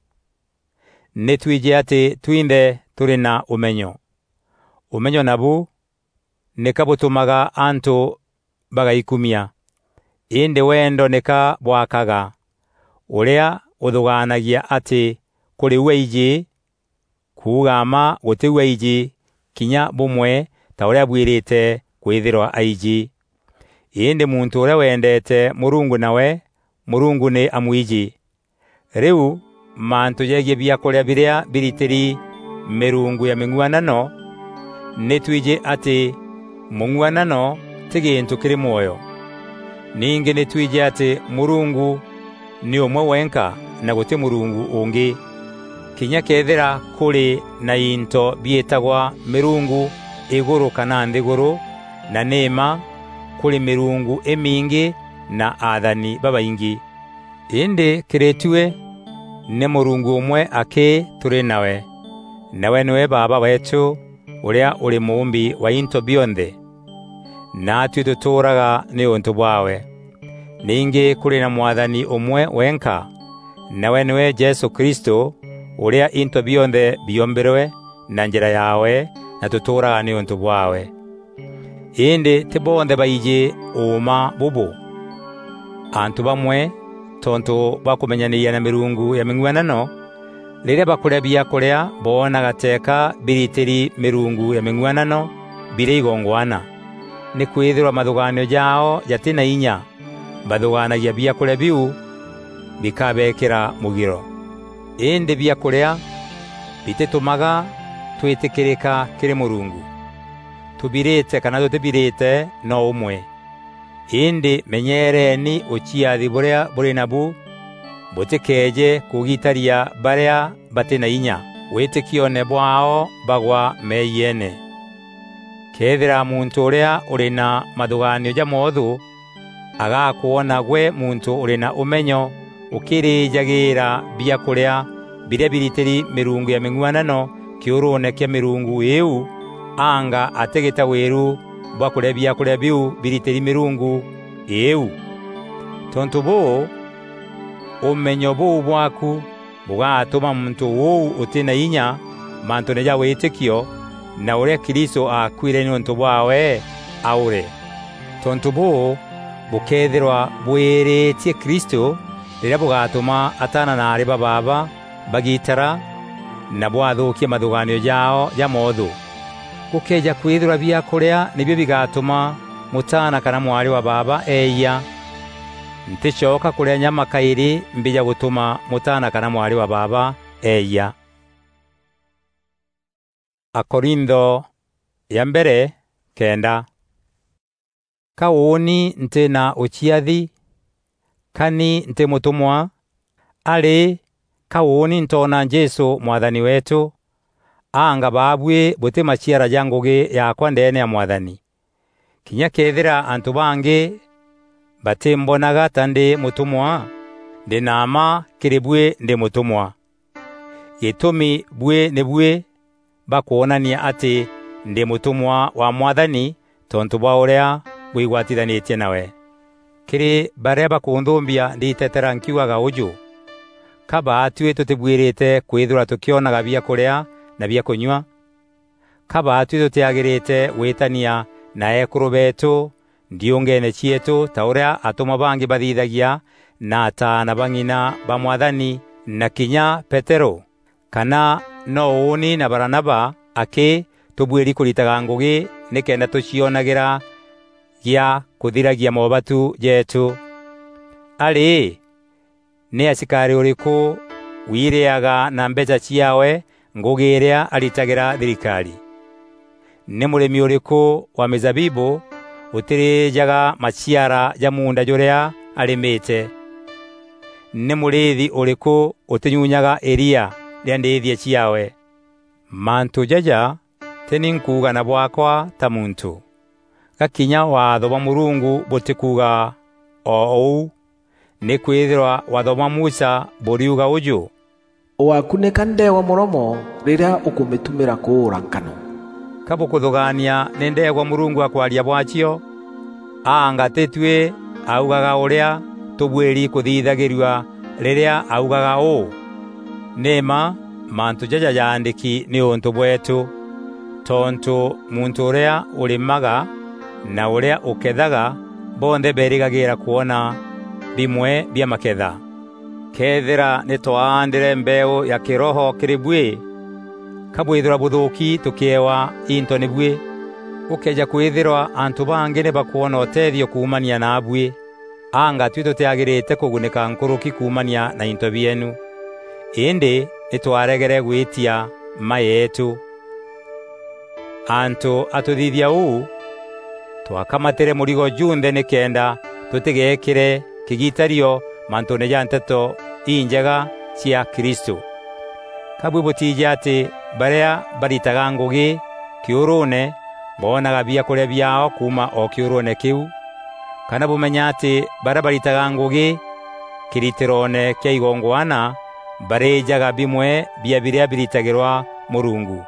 Nitwije ati twinde turi na umenyo. Umenyo nabu nikabutumaga antu bagaikumia. Indi wendo nika bwakaga uria uthuganagia ati kuri weiji kugama guti weiji kinya bumwe ta uria bwirite kwithirwa aiji. Indi muntu uria wendete Murungu nawe Murungu ni amwiji. Riu mantu yegie bia kuria biria biriteri mirungu ya ming'wanano nitwije ati mung'wanano tigintu kiri moyo. Ningi nitwije ati Murungu ni umwe wenka na guti Murungu ungi. Kinya kethira kuri na into bietagwa mirungu iguru kana nthiguru na nema kuri mirungu emingi na athani babaingi. Indi kiretue ne Murungu umwe ake turi nawe. Nawe niwe Baba wetu uria uri muumbi wa into bionthe. Natwe tuturaga ni untu bwawe. Ningi kuri na Mwathani umwe wenka. Nawe niwe Yesu Kristo uria into bionthe biomberwe na njira yawe na tuturaga ni untu bwawe. Indi tibonthe baije uma bubu. Antu bamwe tontu bakumenyaniria na mirungu ya ming'wanano riria bakuria bia kuria bona gateka biriteri mirungu ya ming'wanano bire igongwana. Ni kwithirwa mathuganio jao yatina inya bathuganagia bia kuria biu bikabekira mugiro. Indi bia kuria bititumaga twitikirika kiri Murungu. Tubirite kana tutibirite no umwe. Indi menyereni uchiathi buria buri nabu butikeje kugitaria baria batina inya. Witikione bwao bagwa meyene. Kethira muntu uria uri na mathuganio ja mothu agakuona gwe muntu uri na umenyo ukirijagira bia kuria biria biriteri mirungu ya ming'wanano kiurune kia mirungu iu anga ategeta weru bakuria bia kuria biu biriteri mirungu iu. Tontu bu umenyo bu bwaku bugatuma muntu uu utina inya mantu neja witikio na uria Kristo akwire ni untu bwawe aure. Tontu bu bukethirwa bwiritie Kristo riria bugatuma atana na ari baba bagitara na bwathukia mathuganio jao ya mothu. Gukeja kwithirwa bia kuria nibyo bigatuma mutana kana mwari wa baba eia. nticoka kuria nyama kairi mbija gutuma mutana kana mwari wa baba eya. Akorintho ya mbere kenda. Kauni nte na uchiathi, kani nte mutumwa, ali kauni ntona Jesu mwathani wetu, anga babwe bote machiara jangoge yakwa ndene ya mwathani. Kinya kethira antu bange batembonaga tande mutumwa, ndi nama kiribwe ndi mutumwa. Gitumi bwe ne bwe bakuonania ati ndi mutumwa wa mwathani tontu bwa uria bwigwatithanitie nawe. Kiri baria bakundhumbia nditetera nkiugaga uju, kaba atue tutibwirite kwithura tukionaga bia kuria na bia kunywa, kaba atue tutiagirite witania na ekuru betu ndiungene chietu ta uria atuma bangi bathithagia na atana bang'ina ba mwathani na kinya Petero, kana no uni na Baranaba ake tubwiri kuritaga ngugi nikenda tucionagira gia kuthiragia mobatu jetu. Ali ni asikari uriku wireaga na mbeca ciawe ngugi iria alitagira thirikari? Ni murimi uriku wa mizabibu utirijaga maciara ja munda juria arimite? Ni murithi uriku utinyunyaga eria ria ndithia ciawe? Mantu jaja teninkuga na bwakwa ta muntu. Gakinya watho wa Murungu butikuga ou, ni kwithirwa watho wa Musa buriuga uju, wakuneka ndewa muromo riria ukumitumira kuura nkano. Kabo kuthugania ni ndewa Murungu akwaria bwacio, anga tetwe augaga uria tubwiri kuthithagirwa riria augaga o. Nema mantu jaja yaandiki ni untu bwetu, tontu muntu uria ulimaga na uria ukethaga bonde berigagira kuona bimwe bia maketha. Kethira ni twaandire mbeu ya kiroho kiribwe, kabwithira buthuki tukiewa into nibwe, ukeja kwithirwa antu bangi ne bakuona utethio kuumania na abwe, anga twi tutiagirite kuguneka nkuruki kuumania na into bienu. Indi nitwaregere gwitia mayetu. Antu atuthithia uu twakamatire murigo junthe nikenda tutigekire kigitario mantune ja nteto injega cia Kristo. Kabwe butija ati baria baritaga ngugi kiurune bonaga bia kuria biao kuma o kiurune kiu, kana bumenya ati baria baritaga ngugi kiritirone kia igongwana barejaga bimwe bia biria biritagirwa Murungu.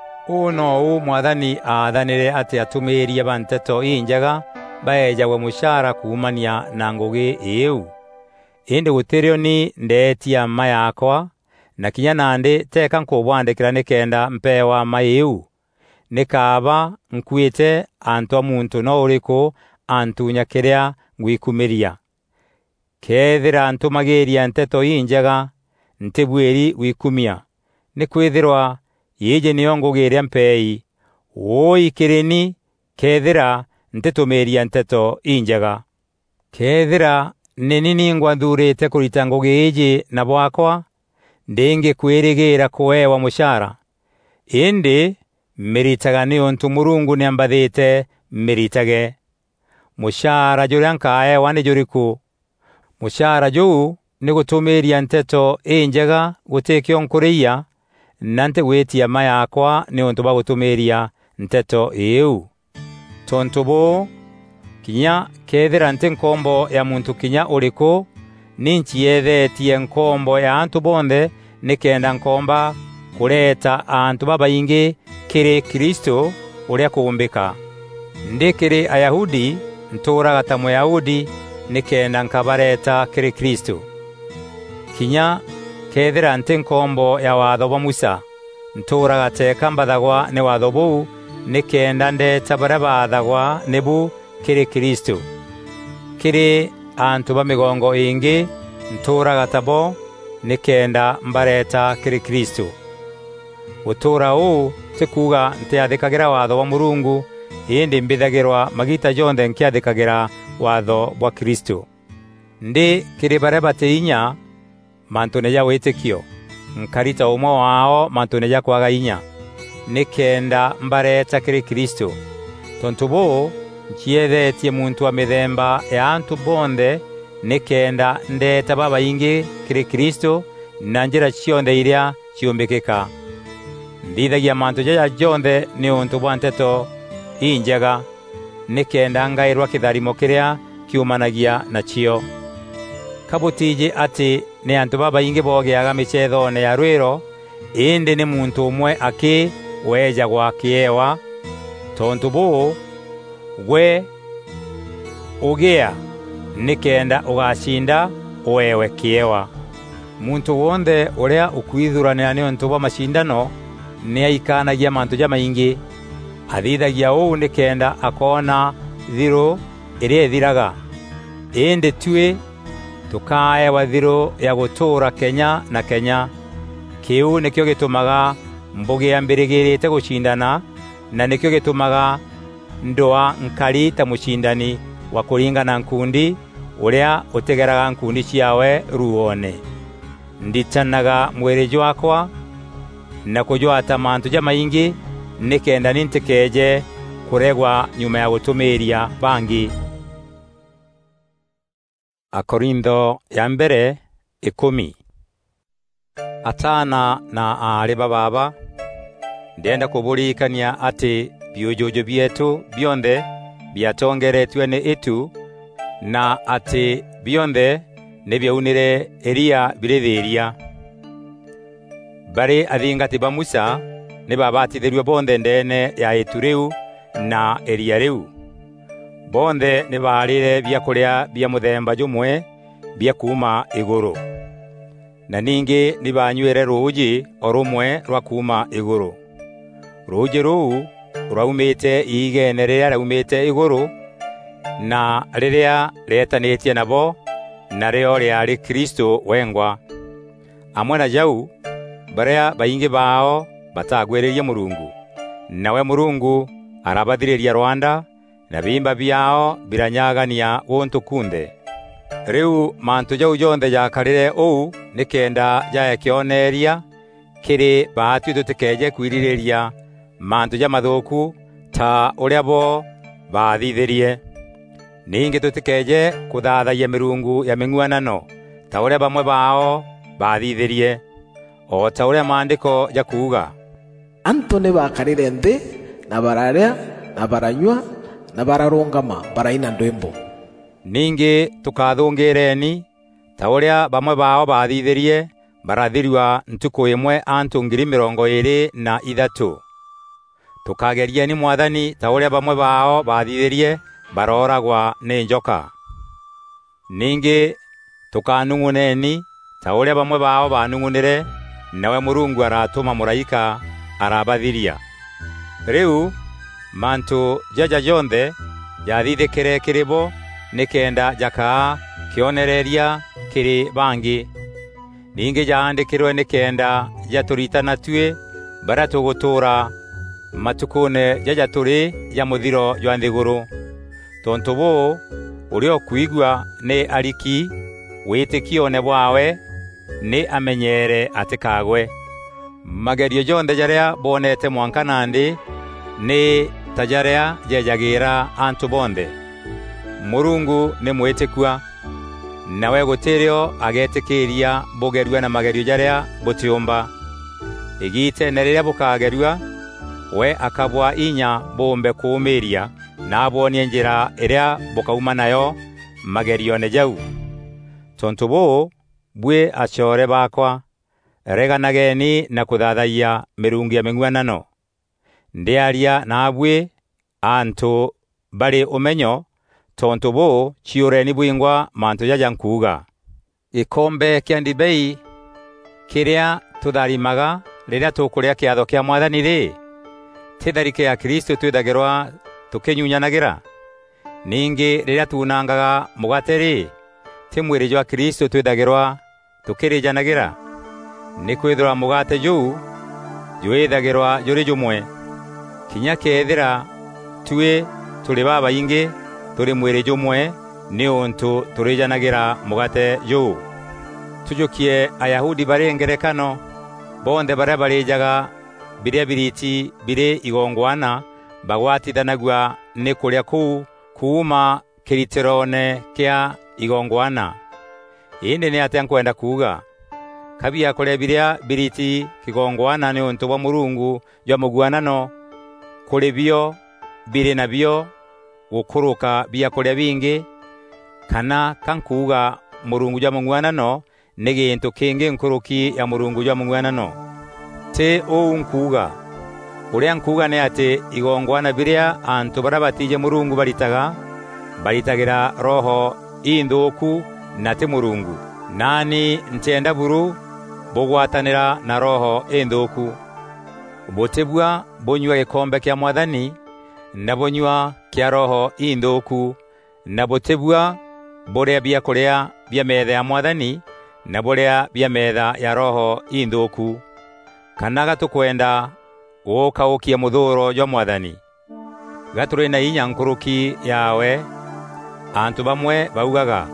Uno mwathani aathanire ati atumiria banteto injaga baejagwe mushara kuumania na ngugi iu. Indi gutirio ni ndetia mayakwa na kinya nandi teka nkubwandikira nikenda mpewa mayiu. Nikaba nkwite antu muntu no uriku antunya kiria ngwikumiria. Kethira antu magiria nteto injaga ntibwiri wikumia, ni kwithirwa yeje niyo ngugi iria mpei. Woi kireni kethira ntitumiria nteto injaga. Kethira nini ngwathurite kurita ngugi iji na bwakwa, ndingi kwirigira kuewa mushara. Indi miritaga ni untu Murungu ni ambathite miritage. Mushara juria nkaewa ni juriku. Mushara juu ni gutumiria nteto injaga gutekio nkuria, nante gwitia mayakwa ni untu ba gutumiria nteto iu. Tontu bo kinya kethira nte nkombo ya muntu kinya uriku, ninchi yethetie nkombo ya antu bonde nikenda nkomba kureta antu babaingi kiri Kristo uria kuumbika. Ndikiri Ayahudi nturaga ta Muyahudi nikenda nkabareta kiri Kristo. Kinya kethira nte nkombo ya watho wa Musa nturaga teka mbathagwa ni watho buu nikenda ndeta baria bathagwa nibu kiri Kristo. Kiri antu ba migongo ingi nturaga tabo nikenda mbareta kiri Kristo. Utura uu tikuga ntiathikagira watho wa Murungu, indi mbithagirwa magita jonthe nkiathikagira watho wa Kristo. ndi kiri bare bateinya mantu neja witikio nkarita umwe wao mantu neja kwaga inya nikenda mbareta kiri Kristo tontubo nchiyethetie muntu wa mithemba ya antu bonde nikenda ndeta baba ingi kiri Kristo na njira cionthe iria ciumbikika ndithagia mantu jaja jonthe ni untu bwa nteto injega nikenda ngairwa kitharimo kiria kiumanagia na cio kabutije ati ni antu baba ingi bogeaga micethone ya rwiro indi ni muntu umwe aki weja gwa kiewa tontu bu gwe ugea nikenda ugashinda wewe kiewa muntu wonde uria ukwithurania ni untu bwa mashindano ni aikanagia mantu ja maingi athithagia uu nikenda akona thiru iria ithiraga indi tue tukae wa thiru ya gutura Kenya na Kenya kiu nikio gitumaga mbugi ya mbirigirite gushindana na nikio gitumaga ndoa nkari ta mushindani wa kuringana nkundi uria utegeraga nkundi ciawe ruone nditanaga mwiri wakwa na kujua tamantu ja maingi nikenda nintikeje kuregwa nyuma ya gutumiria bangi. Akorintho ya mbere 10 atana na ari baba ndenda kuburikania ati biojojo bietu bionde biatongeretwe ne itu na ati bionde ne byaunire eria birethiria bari athingati ba Musa ne babatitherwe bonde ndene ya ituriu na eria riu bonde ne barire bya kuria bya muthemba jumwe bya kuma iguru na ningi ni banywere ruji orumwe rwa kuma iguru ruji ruu raumite igene ria raumite iguru na riria retanitie nabo na rio riari Kristo wengwa amwe na jau baria baingi bao batagwereria Murungu nawe Murungu arabathiriria Rwanda na bimba biao biranyagania wontu kunde riu mantu jau jonthe jakarire uu nikenda jae kioneria kiri baatu tutikeje kwiririria mantu ja mathuku ta uria bo bathithirie ningi tutikeje kuthathaia mirungu ya ming'uanano ta uria bamwe bao bathithirie o ta uria maandiko jakuga antu ne bakarire nthi na bararia na baranywa na bararungama baraina ndwimbo ningi tukathungireni ta uria bamwe bao bathithirie barathirwa ntuku imwe antu 23,000 tukageria ni mwathani ta uria bamwe bao bathithirie baroragwa ni njoka ningi tukanunguneni ta uria bamwe bao banungunire nawe Murungu aratuma muraika arabathiria riu mantu jaja jonthe jathithikire kiribo nikenda jaka kionereria kiri bangi ningi jaandikirwe nikenda jaturitana tue bara tugutura matukune jaja turi ya muthiro jwa nthiguru tontu bu urio kuigwa ni ariki witikio ne bwawe ni amenyere atikagwe magerio jonthe jaria bonete mwankanandi ni tajaria jejagira antu bonde Murungu ni mwitikwa nawe gutirio agetikiria bugerwa na magerio jaria butiumba igite nereria bukagerwa we akabwa inya bombe kuumiria na abonie njira iria bukauma nayo magerio ne jau tontu bu bwe achore bakwa reganageni na kuthathaia mirungu ya ming'uanano ndiaria na bwe antu bari umenyo tontu bu chiureni bwingwa mantu jaja nkuga ikombe kia ndibei kiria tutharimaga riria tukuria kiatho kia mwathani ri titharike ya Kristo twithagirwa tukinyunyanagira ningi riria tunangaga mugate ri timwiri jwa Kristo twithagirwa tukirijanagira ni kwithura mugate juu juithagirwa juri jumwe kinya kethira tue tuli baba ingi tuli mwiri jumwe ni untu turijanagira mugate juu. Tujukie Ayahudi bare ngerekano bonde bare barijaga bire biriti bire igongwana bagwatidanagwa ni kurya kuuma kiriterone kya igongwana. Inde ni ate nkwenda kuga kabia kore biria biriti kigongwana ni untu wa Murungu jwa mugwanano kore bio bire nabio gukuruka bia kore bingi kana kankuga Murungu jwa mugwanano nege into kinge nkuruki ya Murungu jwa mugwanano te o nkuga ure nkuga ne ate igongwana biria antu barabatije Murungu baritagira roho indoku nate Murungu nani ntenda buru bogwatanira na roho indoku botebwa bonywa ikombe kya Mwathani na bonywa kya roho indoku na botebwa borea bia korea bia metha ya Mwathani na borea bia metha ya roho indoku kanaga tukwenda woka okia muthuro jwa Mwathani gature na inya nkuruki yawe antu bamwe baugaga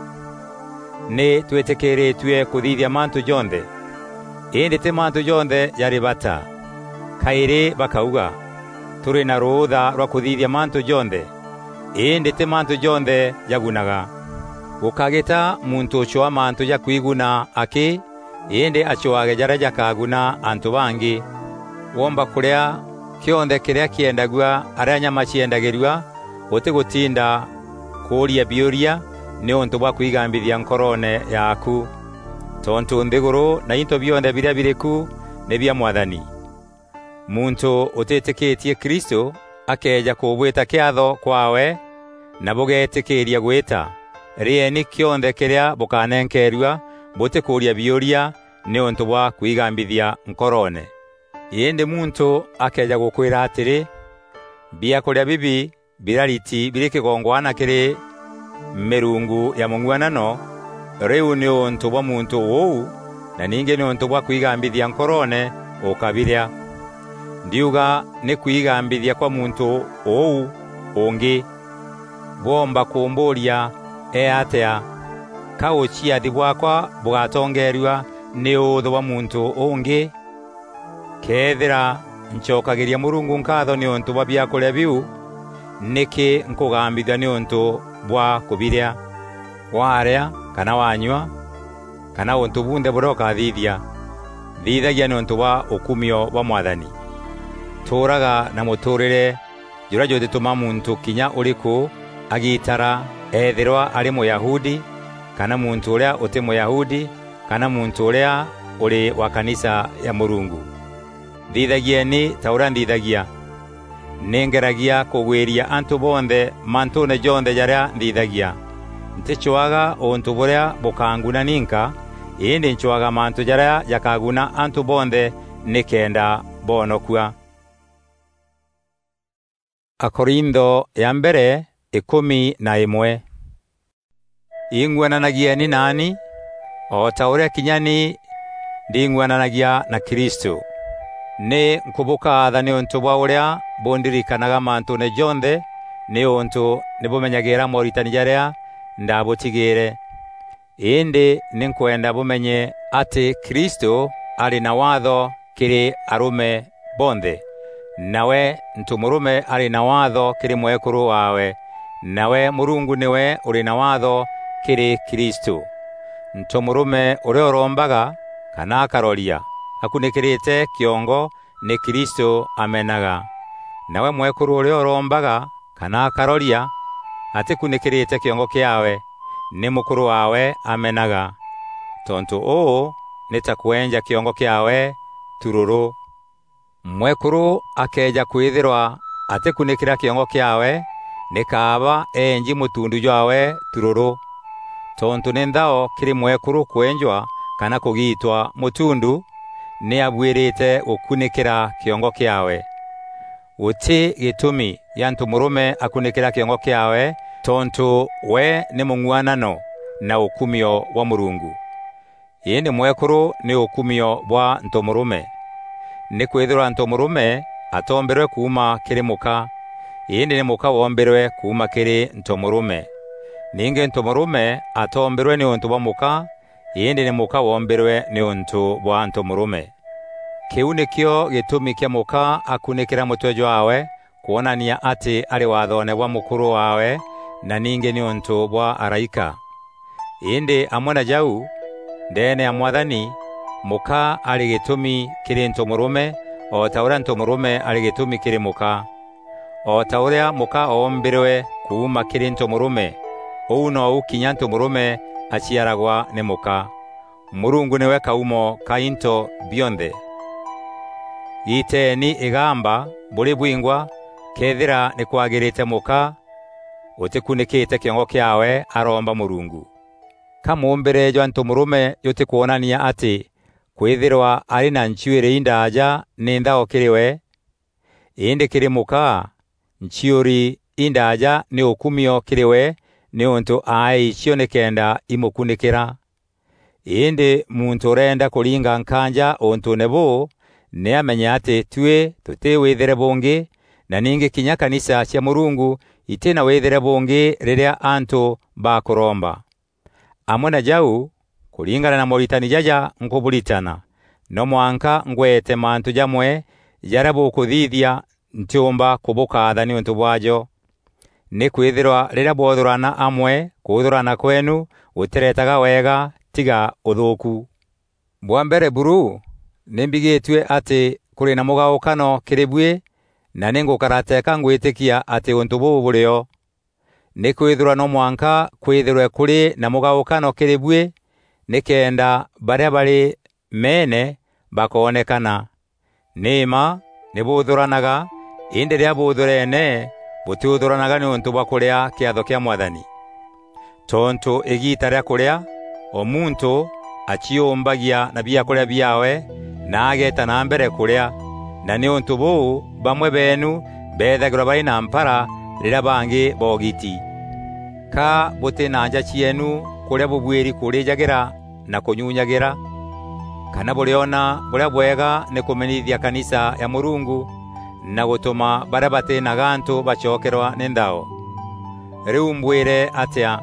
ne twetekeretwe kuthithia mantu jonde indi te mantu jonde yari bata kaire bakauga turi na ruutha rwa kuthithia mantu jonde indi te mantu jonde yagunaga ukageta muntu chwa mantu ya kuiguna aki indi achwage jaraja kaguna antu bangi womba kurea kionde kiria kiendagwa aranya machiendagirwa ote gutinda kuria bioria ne onto bwa kuigambithia nkorone yaku tonto ndiguru na into bionde biria bireku ne bia Mwathani muntu oteteketie Kristo akeja kubweta kiatho kwawe na bogetekeria gweta rie ni kionde kiria bokanenkerwa bote kuria bioria ne onto bwa kuigambithia nkorone yende muntu akeja gukwira atiri bia kuria bibi birariti birike gongwana kiri merungu ya mungwanano reu ni onto bwa muntu wou na ninge ni onto bwa kuigambithia nkorone okabiria ndiuga ne kuigambithia kwa muntu wou ongi bomba kumburia atea kaochia dibwakwa bugatongerwa ne otho bwa muntu ongi kethira nchokagiria Murungu nkatho ni onto bwa bia kuria biu niki nkugambithia ni onto bwa kubiria waria kana wanywa kana onto bunde buroka thithia thithagia ni onto bwa ukumio bwa Mwathani turaga na muturire jura jothe tuma muntu kinya uriku agitara ethirwa ari Muyahudi kana muntu uria uti Muyahudi kana muntu uria uri wa kanisa ya Murungu thithagia ni taura thithagia nengeragia kugwiria antu bonde mantune jonde jaria thithagia ntichwaga ontu boria bukanguna ninka indi nchwaga mantu jaria yakaguna antu bonde nikenda bonokwa. Akorindo ya mbere 11 ingwananagia ni nani o taure kinyani ndingwananagia na Kristo ne nkubuka thani onto bwa uria bondirikanaga mantu ne jonde ne onto ne bumenyagira moritani jaria ndabutigire indi ninkwenda bumenye ati Kristo ari na watho kiri arume bonde nawe ntumurume ari na watho kiri mwekuru wawe nawe Murungu niwe uri na watho kiri Kristo ntumurume uri orombaga kana akaroria akunikirite kiongo ne Kristo amenaga nawe mwekuru uri orombaga kana akaroria ate kunikirite kiongo kiawe ne mukuru wawe amenaga tonto o netakwenja kiongo kiawe tururu mwekuru akeja kwithirwa ate kunikira kiongo kiawe nekaba enji mutundu jwawe tururu tonto nendao kiri mwekuru kwenjwa kana kugitwa mutundu ne abwirite okunikira kiongo kiawe uti gitumi yantu murume akunikira kiongo kiawe tonto we ne mungwanano na ukumio wa Murungu yende mwekuru ne ukumio bwa ntomurume ne kwethura ntomurume atomberwe kuuma kiri muka yende ne muka womberwe kuuma kiri ntomurume ninge ntomurume atomberwe ni untu bwa muka, indi ni muka womberwe ni untu bwa ntomurume. Kiu nikio gitumi kia muka akunikira mutwe wawe kuonania ati ari wathone bwa mukuru wawe, na ninge ni untu bwa araika. Indi amona jau ndene ya Mwathani muka ari gitumi kiri ntomurume, o taura ntomurume ari gitumi kiri muka. O tauria muka omberwe kuuma kiri ntomurume, ouno ukinya ntomurume aciaragwa ni muka. Murungu niwe kaumo kainto bionthe. Ite ni igamba buri bwingwa kethira ni kwagirite muka utikunikite kiongo kiawe aromba Murungu. Kamumbere jwa ntomurume yote kuonania ati kwithirwa ari na nchiwire indaja nindao kiriwe, indi kiri muka nchiuri indaja ni ukumio kiriwe ni untu ai cionekenda imukunikira. Indi muntu renda kuringa nkanja untu nebo ne amenya ati tue tutewithere bonge, na ninge kinya kanisa cia Murungu itena withere bonge riria antu bakuromba. Amona jau kuringana na moritani jaja nkuburitana, no mwanka ngwete mantu jamwe jarabo kuthithia ntiomba kubuka athani untu bwajo. Ni kwithirwa riria bothurana amwe kuthurana kwenu uteretaga wega tiga uthuku. Bwa mbere buru nimbigitwe ati kuri na mugaukano kiribwe, na ningukarateka ngwitikia ati untu bubu burio. Ni kwithirwa no mwanka kwithirwe kuri na mugaukano kiribwe, nikenda baria bari mene bakonekana. Nima nibuthuranaga, indi ria buthurene bututhuranaga ni untu bwa kuria kiatho kia Mwathani. Tontu igita ria kuria omuntu achiombagia na bia kuria biawe na ageta na mbere kuria, na ni untu buu bamwe benu bethagirwa bari na mpara rira bangi bogiti. Ka butinanja chienu kuria bubwiri kurijagira na kunyunyagira, kana buriona buria bwega ni kumenithia kanisa ya Murungu na gutuma baria batina gantu bachokerwa nindao. Riu mbwire atia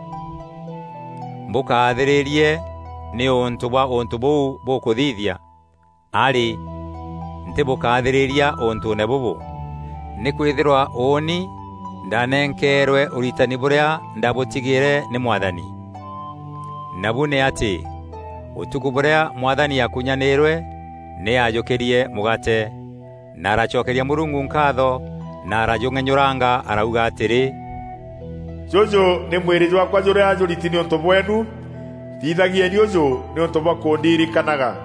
mbukathiririe ni untu bwa untu buu bukuthithia, ari ntibukathiriria untu nebubu. Ni kwithirwa oni ndanenkerwe uritani buria ndabutigire ni Mwathani. Nabu ni ati utuku buria Mwathani akunyanirwe ni ajokerie mugate, na arachokeria Murungu nkatho, na arajungenyuranga arauga atiri, Jojo ni mwiri wakwa juria ajuritini untu bwenu, thithagie ni uju ni untu bwa kundirikanaga.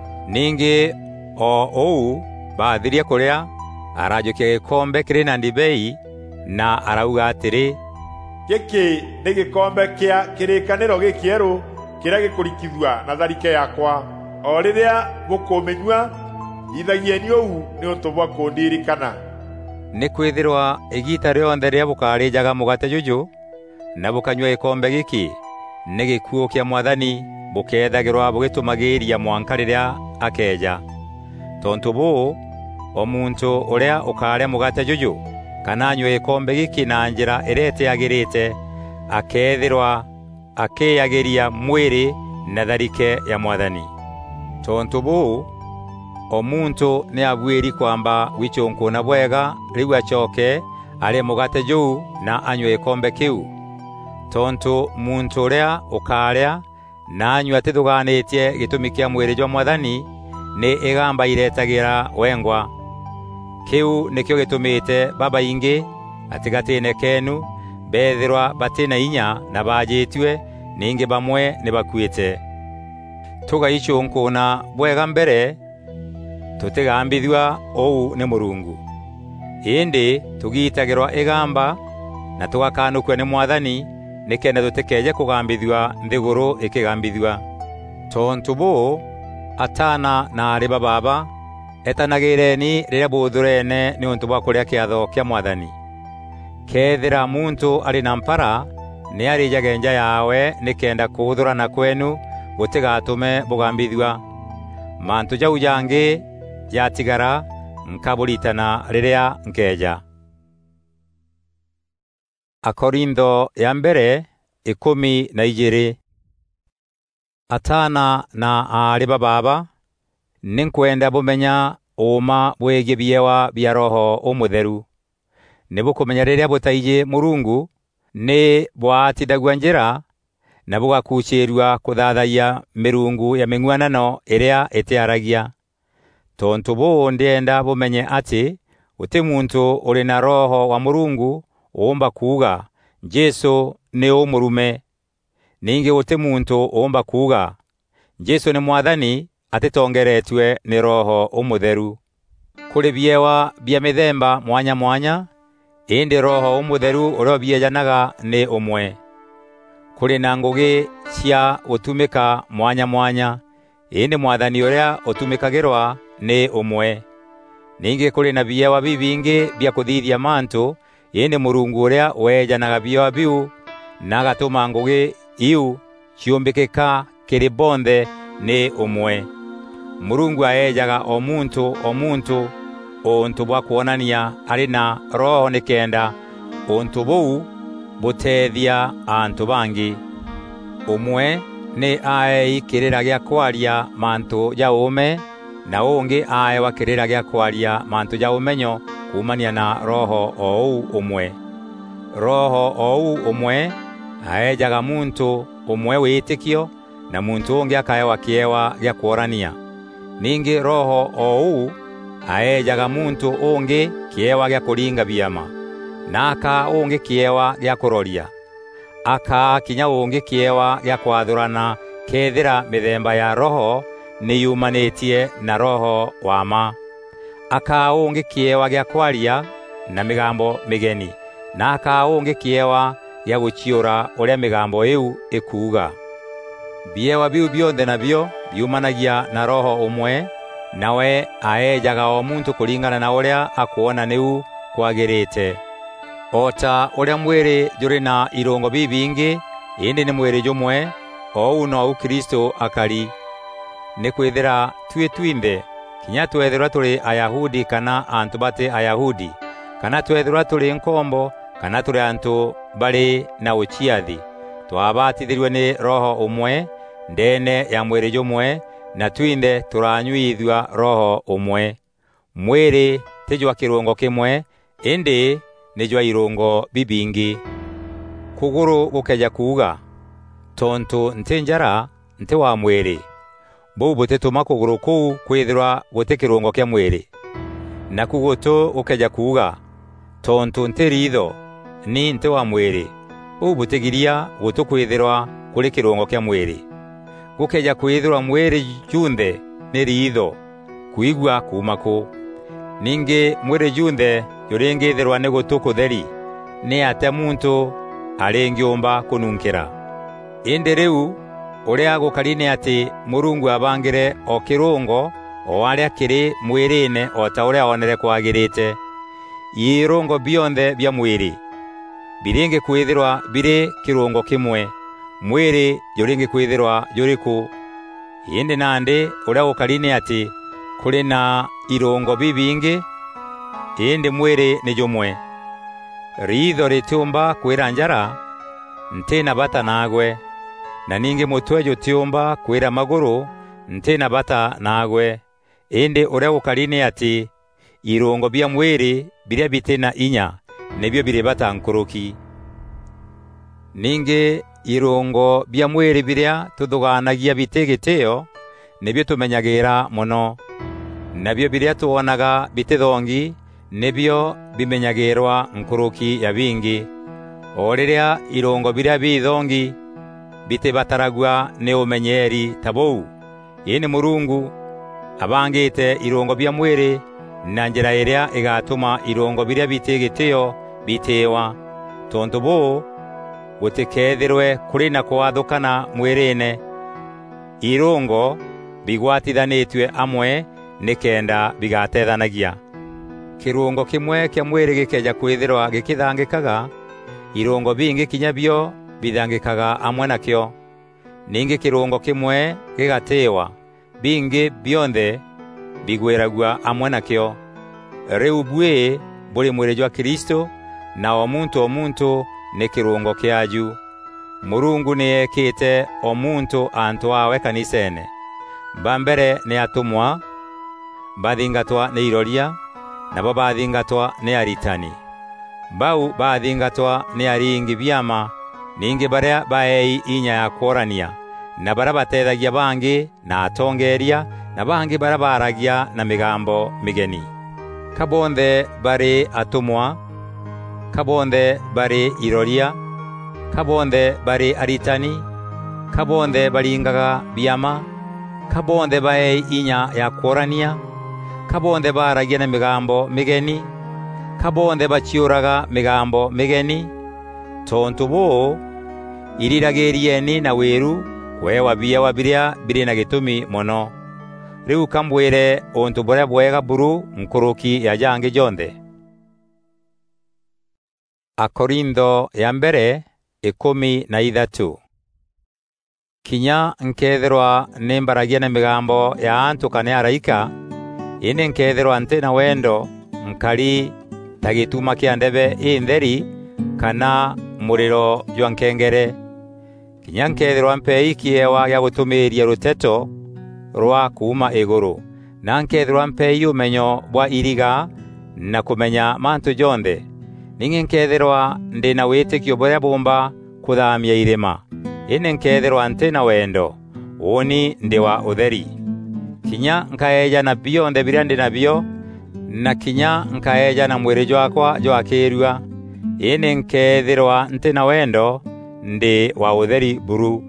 Ningi o ou bathirie kuria arajokia gikombe kiri na ndibei, na arauga atiri, Giki ni gikombe kia kirikaniro gikieru kiria gikurikithua na tharike yakwa. O riria mukumenyua thithagie ni ou ni untu bwa kundirikana. Ni kwithirwa igita rionthe ria bukarijaga mugate juju na bukanywa gikombe giki ni gikuo kia Mwathani bukethagirwa bugitumagiria mwanka riria akeja. Tontu buu omuntu uria ukaria mugate juju kana anywe gikombe giki na njira irete agirite akethirwa akiyagiria mwiri na tharike ya Mwathani. Tontu buu omuntu ni abwiri kwamba wichonko na bwega riu achoke ari mugate juu na anywe gikombe kiu. Tontu muntu uria ukaria na anywa atithuganitie gitumi kia mwiri jwa Mwathani ni igamba iretagira wengwa. Kiu nikio gitumite baba ingi atigatine kenu bethirwa batina inya na bajitwe, ningi bamwe ni bakuite. Tugaichonko na bwega mbere tutigambithwa ou ni Murungu, indi tugitagirwa igamba na tugakanukwe ni Mwathani nikenda tutikeje kugambithwa nthiguru ikigambithwa. Tontu buu atana na ari baba etanagireni riria buthurene ni untu bwa kuria kiatho kia Mwathani. Kethira muntu ari na mpara ni arijage nja yawe nikenda kuthurana kwenu gutigatume bugambithwa. Mantu jau jangi yatigara nkaburitana riria nkeja. Akorintho ya mbere 12. Atana na ariba baba ninkwenda bumenya uma bwege byewa bya roho umutheru nibukumenya riria butaije Murungu ni bwatidagwa njira na bugakuchirwa kuthathaiya mirungu ya ming'wanano iria etiaragia tontu bo ndienda bumenye ati uti muntu uri na roho wa Murungu umba kuga Jesu ni umurume ninge uti muntu umba kuga Jesu ni mwathani atitongeretwe ni roho umutheru kuri byewa bya mithemba mwanya mwanya indi roho umutheru uria biejanaga ni umwe kuri na ngugi cia utumika mwanya mwanya indi mwathani uria utumikagirwa ni umwe ninge kuri na byewa bibingi bya kuthithia mantu indi Murungu uria wejanaga byewa biu na gatuma ngugi iu ciumbikika kiri bonthe ni umwe Murungu aejaga o muntu untu bwa kuonania ari na roho nikenda untu buu butethia antu bangi umwe ni ae kirira gya kwaria mantu ja ume na ungi ae wa kirira gya kwaria mantu ja umenyo kumania na roho ou umwe roho ou umwe aejaga muntu umwe witikio na muntu ungi akaewa kiewa gya kuorania ningi roho ou aejaga muntu ungi kiewa gya kuringa biama naka ungi kiewa gya kuroria aka kinya ungi kiewa gya kwathurana kethira mithemba ya roho ni yumanetie na roho wama aka ungi kiewa gya kwaria na migambo migeni naka ungi kiewa gya guchiura uria migambo iu ikuga biewa biu bionthe nabio biumanagia na roho umwe nawe aejaga o muntu kuringana na uria akuona niu kwagirite ota uria mwiri juri na irongo bibingi indi ni mwiri jumwe ou no Kristo akari ni kwithira twitwinde kinya twethirwa turi Ayahudi kana antu bate Ayahudi kana twethirwa turi nkombo kana turi antu bari na uchiathi twabatithirwe ni roho umwe ndene ya mwiri jumwe na twinde turanyuithwa roho umwe mwiri tijwa kirungo kimwe indi nijwa irungo bibingi kuguru gukeja kuga tontu ntinjara nti wa mwiri bo butetuma kuguru ku kwithirwa guti kirungo kya mwiri na kugutu ukeja kuga tontu ntiritho ni nti wa mwiri bo butegiria gutu kwithirwa kuri kirungo kya mwiri gukeja kwithirwa mwiri junthe ni ritho kuigwa kumaku ninge mwiri junthe yuringithirwa ni gutu kutheri ni ate muntu aringiumba kununkira indi riu uria gukarine ati Murungu abangire o kirungo o aria kiri mwirine o ta uria onere kwagirite irungo bionthe bya mwiri biringe kwithirwa biri kirungo kimwe mwiri yuringe kwithirwa yuriku indi nandi uria gukarine ati kuri na irungo bibingi indi mwiri ni jumwe ritho ritiumba kwira njara ntina bata nagwe na ningi mutwe jutiumba kwira maguru ntina bata nagwe indi uria gukarine ati irungo bya mwiri biria bitina inya nibyo biri bata nkuruki ningi irungo bya mwiri biria tuthuganagia bitigiteo nibyo tumenyagira muno nabyo biria tuonaga bitithongi nibyo bimenyagirwa nkuruki ya bingi oriria irungo biria bithongi bitibataragwa ni umenyeri tabou yini Murungu abangite irungo bya mwiri na njira iria igatuma irungo biria bitigiteo bitewa tontu bo gutikethirwe kuri na kwathukana mwirine irungo bigwatithanitwe amwe nikenda bigatethanagia kirungo kimwe kya mwiri gikeja kwithirwa gikithangikaga irungo bingi kinya bio bithangikaga amwe nakyo ningi kirungo kimwe gigatewa bingi bionthe bigwiragwa amwe nakyo riu bwe buri mwiri jwa Kristo na o muntu ni kirungo kyaju Murungu niyekite omuntu antwawe kanisene. Bambere ni atumwa, bathingatwa ni iroria, nabo bathingatwa ni aritani. Bau bathingatwa ni aringi byama, ningi baria baei inya ya kworania, na bara batethagia bangi na atongeria, na bangi bara baragia na migambo migeni. Kabonde bari atumwa, kabonde bari iroria, kabonde bari aritani, kabonde baringaga byama, kabonde baei inya ya kworania, kabonde baragia na migambo migeni, kabonde bachiuraga migambo migeni. Tontu bo iriragerieni na weru kwewa biya biria biri na gitumi mono. Riu kambwire ontu boria bwega buru nkuruki ya jange jonde. Akorintho ya mbere 13. Kinya nketherwa nembaragia na migambo ya antu kane araika, ine nketherwa nte na wendo nkari tagituma kia ndebe intheri kana muriro jwa nkengere. Kinya nketherwa mpei kiewa gya gutumiria ruteto rwa kuuma iguru, na nketherwa mpei umenyo bwa iriga na kumenya mantu jonde. Ningi nketherwa ndi na witikio boria bomba kuthamia irema. Ine nketherwa nte na wendo, uni ndi wa utheri. Kinya nkaeja na bionde biria ndi nabio, na kinya nkaeja na mwiri jwakwa jwa kirua. Ine nketherwa nte na wendo, ndi wa utheri buru.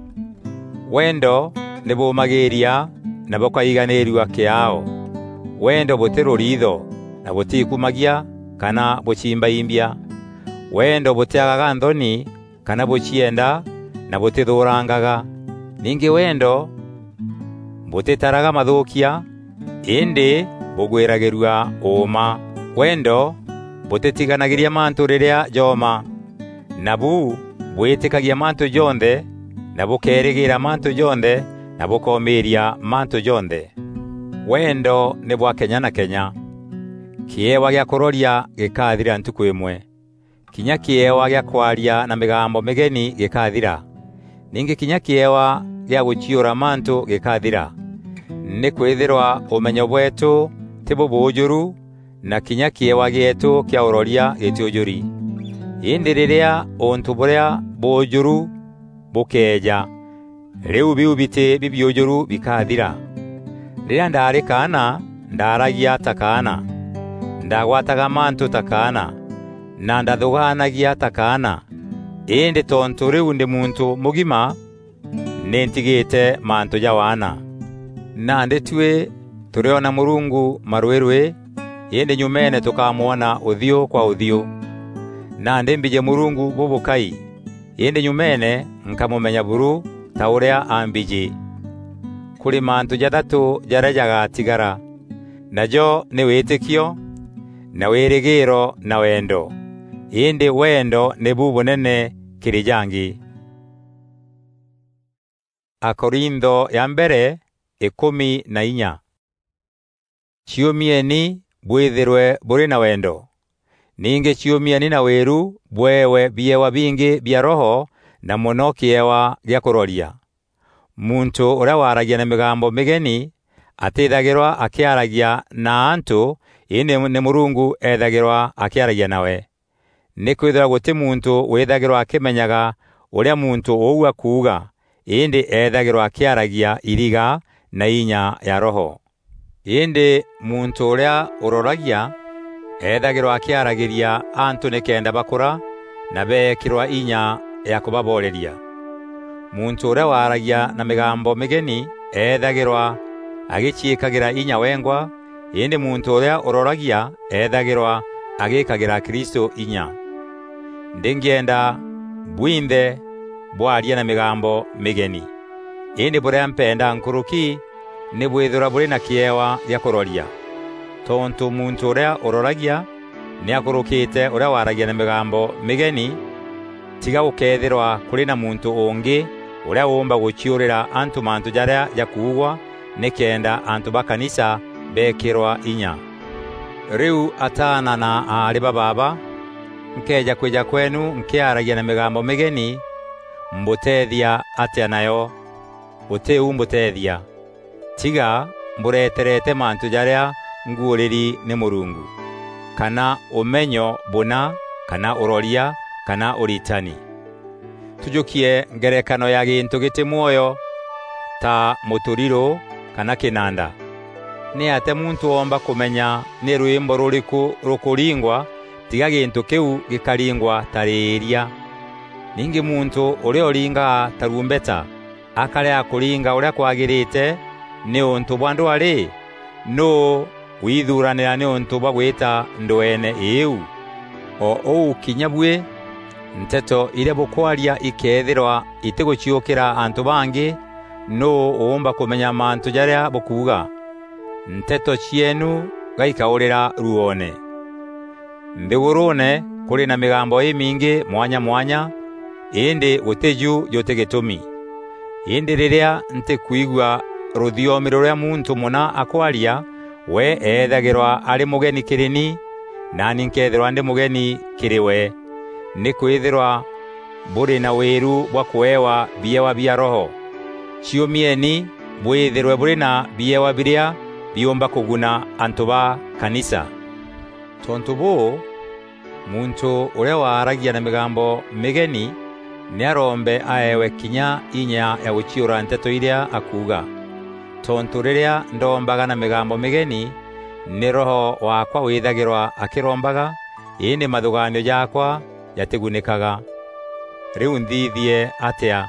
Wendo ni bumagiria na bukaiganirwa kiao. Wendo butiruriitho na butikumagia kana buchimbaimbia. Wendo butiagaga nthoni kana buchienda na butithurangaga. Ningi wendo butitaraga mathukia, indi bugwiragirwa uma. Wendo butitiganagiria mantu riria joma, na bu bwitikagia mantu jonde, na bukerigira mantu jonde, na bukomiria mantu jonde. Wendo ni bwa Kenya na Kenya. Kiewa gya kuroria gikathira ntuku imwe. Kinya kiewa gya kwaria na migambo migeni gikathira. Ningi kinya kiewa gya guchiura mantu gikathira. Ni kwithirwa umenyo bwetu tibu bujuru, na kinya kiewa gyetu kya uroria gitiujuri. Indi riria ontu buria bujuru bukeja, riu biubite bibyujuru bikathira. Riria ndari kana ndaragia takana, ndagwataga mantu takana, na ndathuganagia takana. Indi tontu riu ndi muntu mugima, nintigite mantu jawana. Na ndetue turiona Murungu marwerwe, indi nyumene tukamwona uthio kwa uthio. Na ndembije Murungu bubukai, indi nyumene nkamumenya buru ta uria ambiji. Kuri mantu jathatu jarejaga tigara, najo ni witikio na wirigiro na wendo. Indi wendo ni bubunene kirijangi. Akorintho ya mbere 14. Chiumieni bwithirwe buri na wendo. Ningi chiumieni na weru bwewe biewa bingi bia roho na muno kiewa gya kuroria. Muntu uria waragia na migambo migeni atithagirwa akiaragia na antu, indi ni Murungu ethagirwa akiaragia nawe. Ni kwithira guti muntu withagirwa akimenyaga uria muntu ouga kuuga, indi ethagirwa akiaragia iriga na inya ya roho. Indi muntu uria uroragia ethagirwa akiaragiria antu nikenda bakura na bekirwa inya ya kubaboreria. Muntu uria waragia na migambo migeni ethagirwa agichiikagira inya wengwa, indi muntu uria uroragia ethagirwa agikagira Kristo inya. Ndingienda bwinde bwaria na migambo migeni, indi buria mpenda nkuruki ni bwithura buri na kiewa gya kuroria. Tontu muntu uria uroragia ni akurukite uria waragia na migambo migeni, tiga ukethirwa kuri na muntu ungi uria womba guchiurira antu mantu jaria jakugwa nikenda antu bakanisa bekirwa inya. Riu atana na ari baba nkeja kweja kwenu nkiaragia na migambo migeni, mbutethia atia nayo uteu mbutethia tiga mbureterete mantu jaria nguuriri ni Murungu kana umenyo buna kana uroria kana uritani. Tujukie ngerekano ya gintu giti muoyo ta muturiro kana kinanda. Ni ate muntu omba kumenya ni rwimbo ruriku rukuringwa tiga gintu kiu gikaringwa tariria. Ningi muntu uri oringa tarumbeta akale akuringa uria kwagirite ni untu bwandu ari no withuranira ni untu bagwita ndwene iu o kinyabwe nteto ile bukwaria ikethirwa iteguciukira antu bangi no omba kumenya mantu jaria bukuga nteto cienu gaikaurira ruone mbigurune kuri na migambo mingi mwanya mwanya indi guteju yotegetumi indi riria nte kuigwa ruthiomi ruria muntu muna akwaria we ethagirwa ari mugeni kirini nani nkethirwa ndi mugeni kiriwe ni kwithirwa buri na wiru bwa kuewa biewa bia roho ciumieni bwithirwe buri na biewa biria biomba kuguna antu ba kanisa. Tontu bu muntu uria waragia na migambo migeni ni arombe aewe kinya inya ya guciura nteto iria akuga. Tontu riria ndombaga na migambo migeni ni roho wakwa withagirwa akirombaga indi mathuganio yakwa yategunikaga. Riu nthithie atia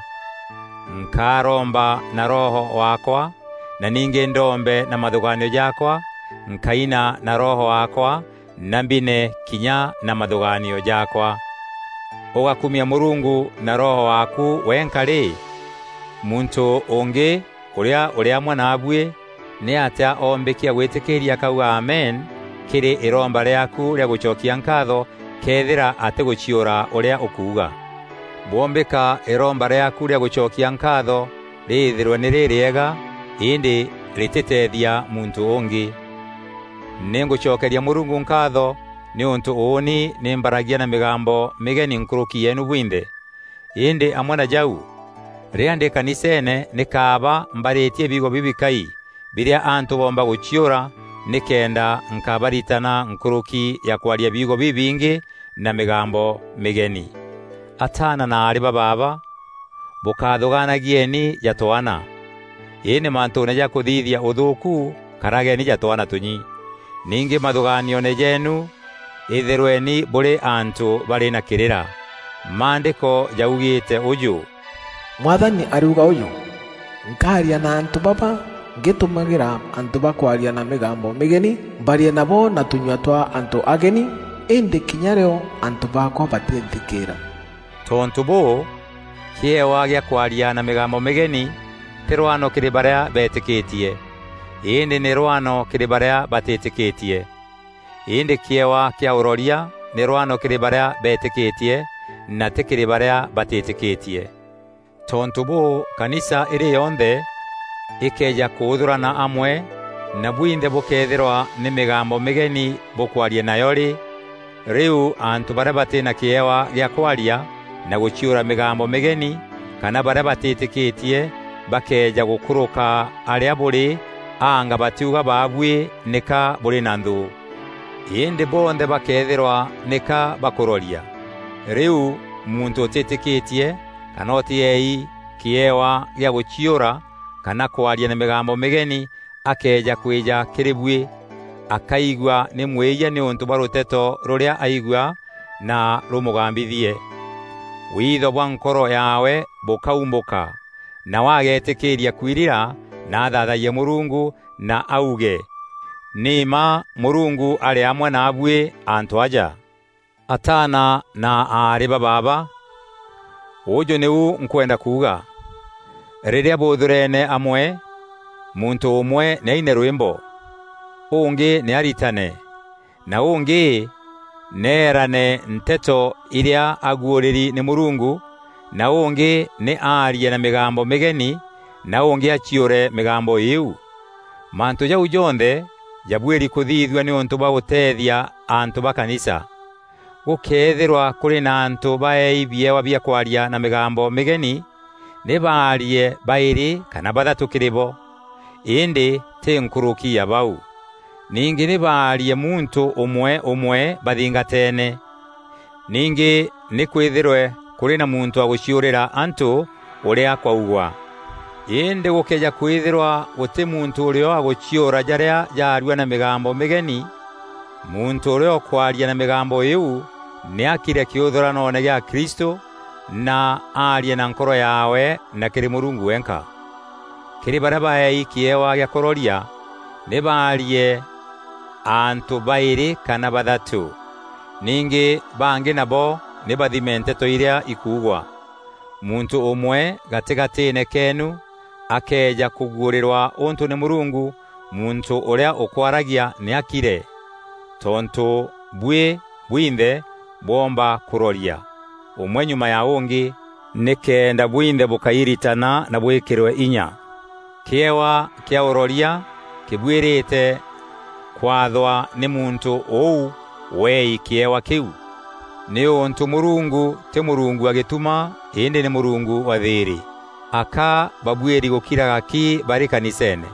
nkaromba na roho wakwa na ninge ndombe na mathuganio yakwa nkaina na roho wakwa na mbine kinya na mathuganio yakwa. Ugakumia Murungu na roho waku wenkari muntu ungi uria mwana abwe ni atia ombekia gwitikiria kauga amen kiri iromba riaku ria gucokia nkatho kethira ateguciura uria ukuga. Bombeka iromba riaku ria gucokia nkatho rithirwe ni ririega indi rititethia muntu ungi. Ningucokeria Murungu nkatho ni untu uni nimbaragia na migambo migeni nkuruki yenu bwinde indi amwana jau riande kanisene nikaba mbaritie bigo bibikai biria antu bomba guciura nikenda nkabaritana nkuruki ya kwaria bigo bibingi na migambo migeni. Atana na ari baba bukathuganagieni jatwana ine mantu neja kuthithia uthuku karageni jatwana tunyi ningi mathuganio nejenu ithirweni buri antu bari na kirira. Mandiko jaugite uju Mwathani aruga uyu nkaria na antu baba ngitumagira antu bakwaria na migambo migeni mbarie nabo na tunywa twa antu ageni indi kinyareo antu bakwa batithikira. Tontu bu kiewa gya kwaria na migambo migeni tirwano kiri baria betikitie indi ni rwano kiri baria batitikitie indi kiewa kia uroria ni rwano kiri baria betikitie na tikiri baria batitikitie. Tontu bu kanisa iri yonthe ikeja kuthurana amwe na bwinde bukethirwa ni migambo migeni bukwaria nayori. Riu antu baria batina kiewa gya kwaria na guciura migambo migeni kana baria batitikitie bakeja gukuruka aria buri anga batiuga babwe nika buri na nthu indi bonthe bakethirwa nika bakuroria. Riu muntu utitikitie kana otiei kiewa gya guciura kana kwaria na migambo migeni akeja kwija kiribwe akaigwa ni mweya ni untu baruteto ruria aigwa na rumugambithie. Witho bwa nkoro yawe bukaumbuka na wagetikiria kwirira na thathaye Murungu na auge nima Murungu ari amwe nabwe antu aja. Atana na ari baba ujo niu nkwenda kuga riria buthurene amwe muntu umwe neine rwimbo ungi ni aritane na ungi nerane nteto iria aguuriri ni Murungu na ungi ni arie na migambo migeni na ungi aciure migambo iu. Mantu jau jonthe jabweri kuthithwa ni untu ba gutethia antu ba kanisa. gukethirwa kuri na antu baeibie wabia kwaria na migambo migeni nibarie bairi kana bathatu kiribo indi ti nkuruki ya bau ningi nibarie muntu umwe bathingatene ningi nikwithirwe kuri na muntu aguciurira antu uria kwaugwa indi gukeja kwithirwa guti muntu urio aguciura jaria jarua na migambo migeni muntu urio kwaria na migambo iu ni akire kiuthurano na ya Kristo na arie na nkoro yawe na kiri Murungu wenka kiri baraba ikiewa ya kororia nibarie antu bairi kana bathatu ningi bangi nabo nibadhimente toiria ikugwa muntu umwe gatigati kenu akeja kugurirwa untu ni Murungu muntu uria ukwaragia ni akire tontu bwinde bomba kuroria umwe nyuma ya ungi nikenda bwinde bukairitana na bwikirwe inya kiewa kia uroria kibwirite kwathwa ni muntu ou wei kiewa kiu ni untu Murungu te Murungu agituma indi ni Murungu wa thiri aka babwiri gukiraga ki bari kanisene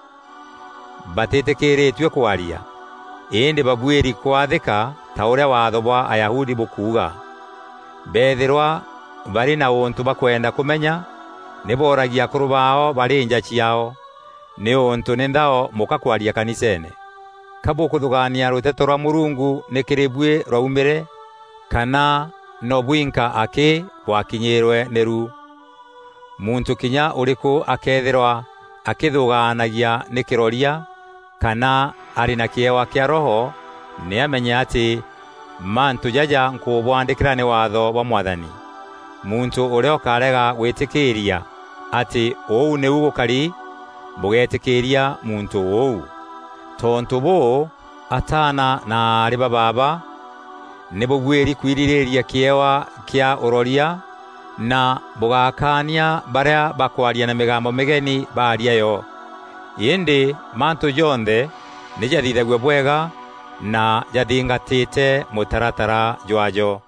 batetekeretwe kwaria indi babwiri kwathika ta uria watho bwa Ayahudi bukuga bethirwa bari na untu bakwenda kumenya niboragia kurubao bari nja ciao ni untu nindao muka kwaria kanisene kabo kuthugania ruteto rwa Murungu nikiribwe raumire kana no bwinka ake bwakinyirwe neru muntu kinya uriku akethirwa akithuganagia nikiroria kana ari na kiewa kia roho ni amenya ati mantu jaja nkubwandikirane watho wa Mwathani muntu urio karega gwitikiria ati ou ne ugukari bugetikiria muntu ou tontu bo atana na ari baba nebo bweri kwiririria kiewa kia uroria na bugakania baria bakwaria na migambo migeni baria yo indi mantu jonde nijathithagwe bwega na jathingatite mutaratara jwajo.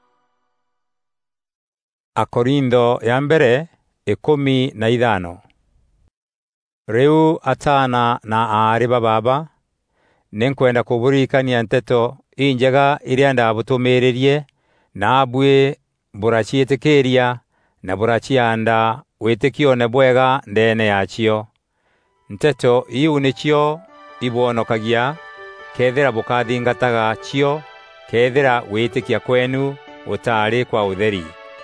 Akorintho ya mbere 15 Riu atana na aari baba ninkwenda kuburikania nteto injega iria ndabutumiririe na abwe burachietikiria na burachianda witikione bwega ndene yacio nteto iu nicio ibonokagia kethira bukathingataga cio kethira witikia kwenu utari kwa utheri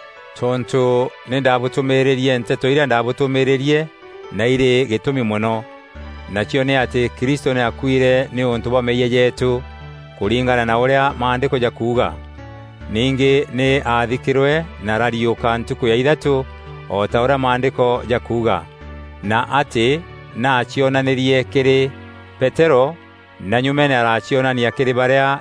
tontu nindabutumiririe nteto iria ndabutumiririe na iri gitumi muno nacio ni ati Kristo ni akwire ni untu bameye yetu kuringana na uria maandiko jakuga ningi ni athikirwe na rariuka ntuku ya ithatu o ta uria maandiko jakuga na ati na acionanirie kiri Petero na nyumene aracionania kiri baria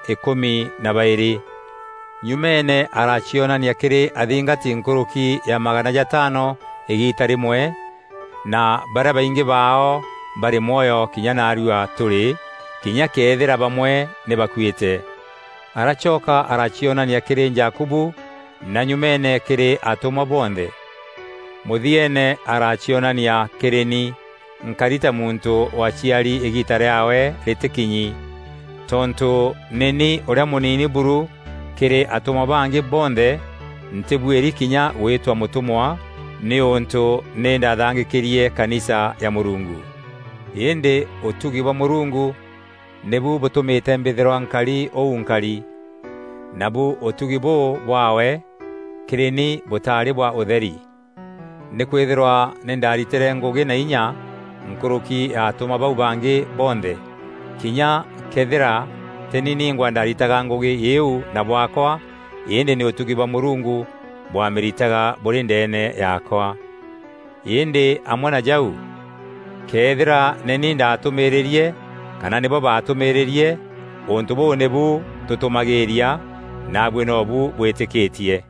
12 nyumene aracionania kiri athingati nkuruki ya 500 igita rimwe na baria baingi bao bari moyo kinya na arua turi kinya kethira bamwe ne bakwite arachoka aracionania kiri Jakubu na nyumene kiri atuma bonde muthiene aracionania kireni nkarita muntu wachiari igita ryawe ritikinyi tontu neni uria munini buru kiri atuma bangi bonde ntibweri kinya wetwa mutumwa ni untu nenda thangikirie kanisa ya Murungu indi utugi wa Murungu nebu butumite mbithirwa nkari ou nkari nabu utugi bo bwawe kireni butari bwa utheri nikwithirwa nindaritere ngugi na inya nkuruki atuma bau bangi bonde kinya kethira tenini ngwandaritaga ngugi yeu na bwakwa indi ni utugi wa Murungu bwamiritaga buri ndene yakwa indi amwana jau kethira neni ndatumiririe kana nibo batumiririe untu bo nebu tutumagiria nabwe nobu bwetikitie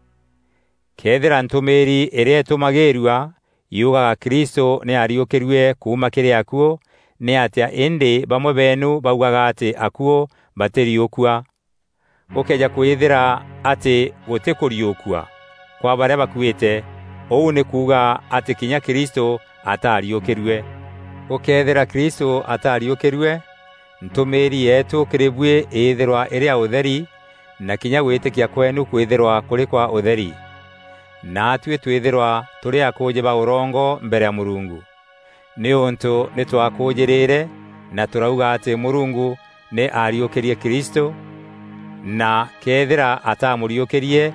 kethira ntumiri ire tumagirwa yugaga Kristo ni ariukirwe kuma kiri akuo ni atia indi bamwe benu baugaga ati akuo bateri okua gukeja kwithira ati gutikuriukua kwa baria bakuite, ou ni kuga ati kinya Kristo atariukirwe. Gukethira Kristo atariukirwe, ntumiri yetu kiribwe ithirwa iria utheri, na kinya gwitikia kwenu kwithirwa kuri kwa utheri. Natwe twithirwa turi akujiba urongo mbere ya Murungu. Ni untu ni twakujirire na turauga ati Murungu ni ariukirie Kristo, na kethira atamuriukirie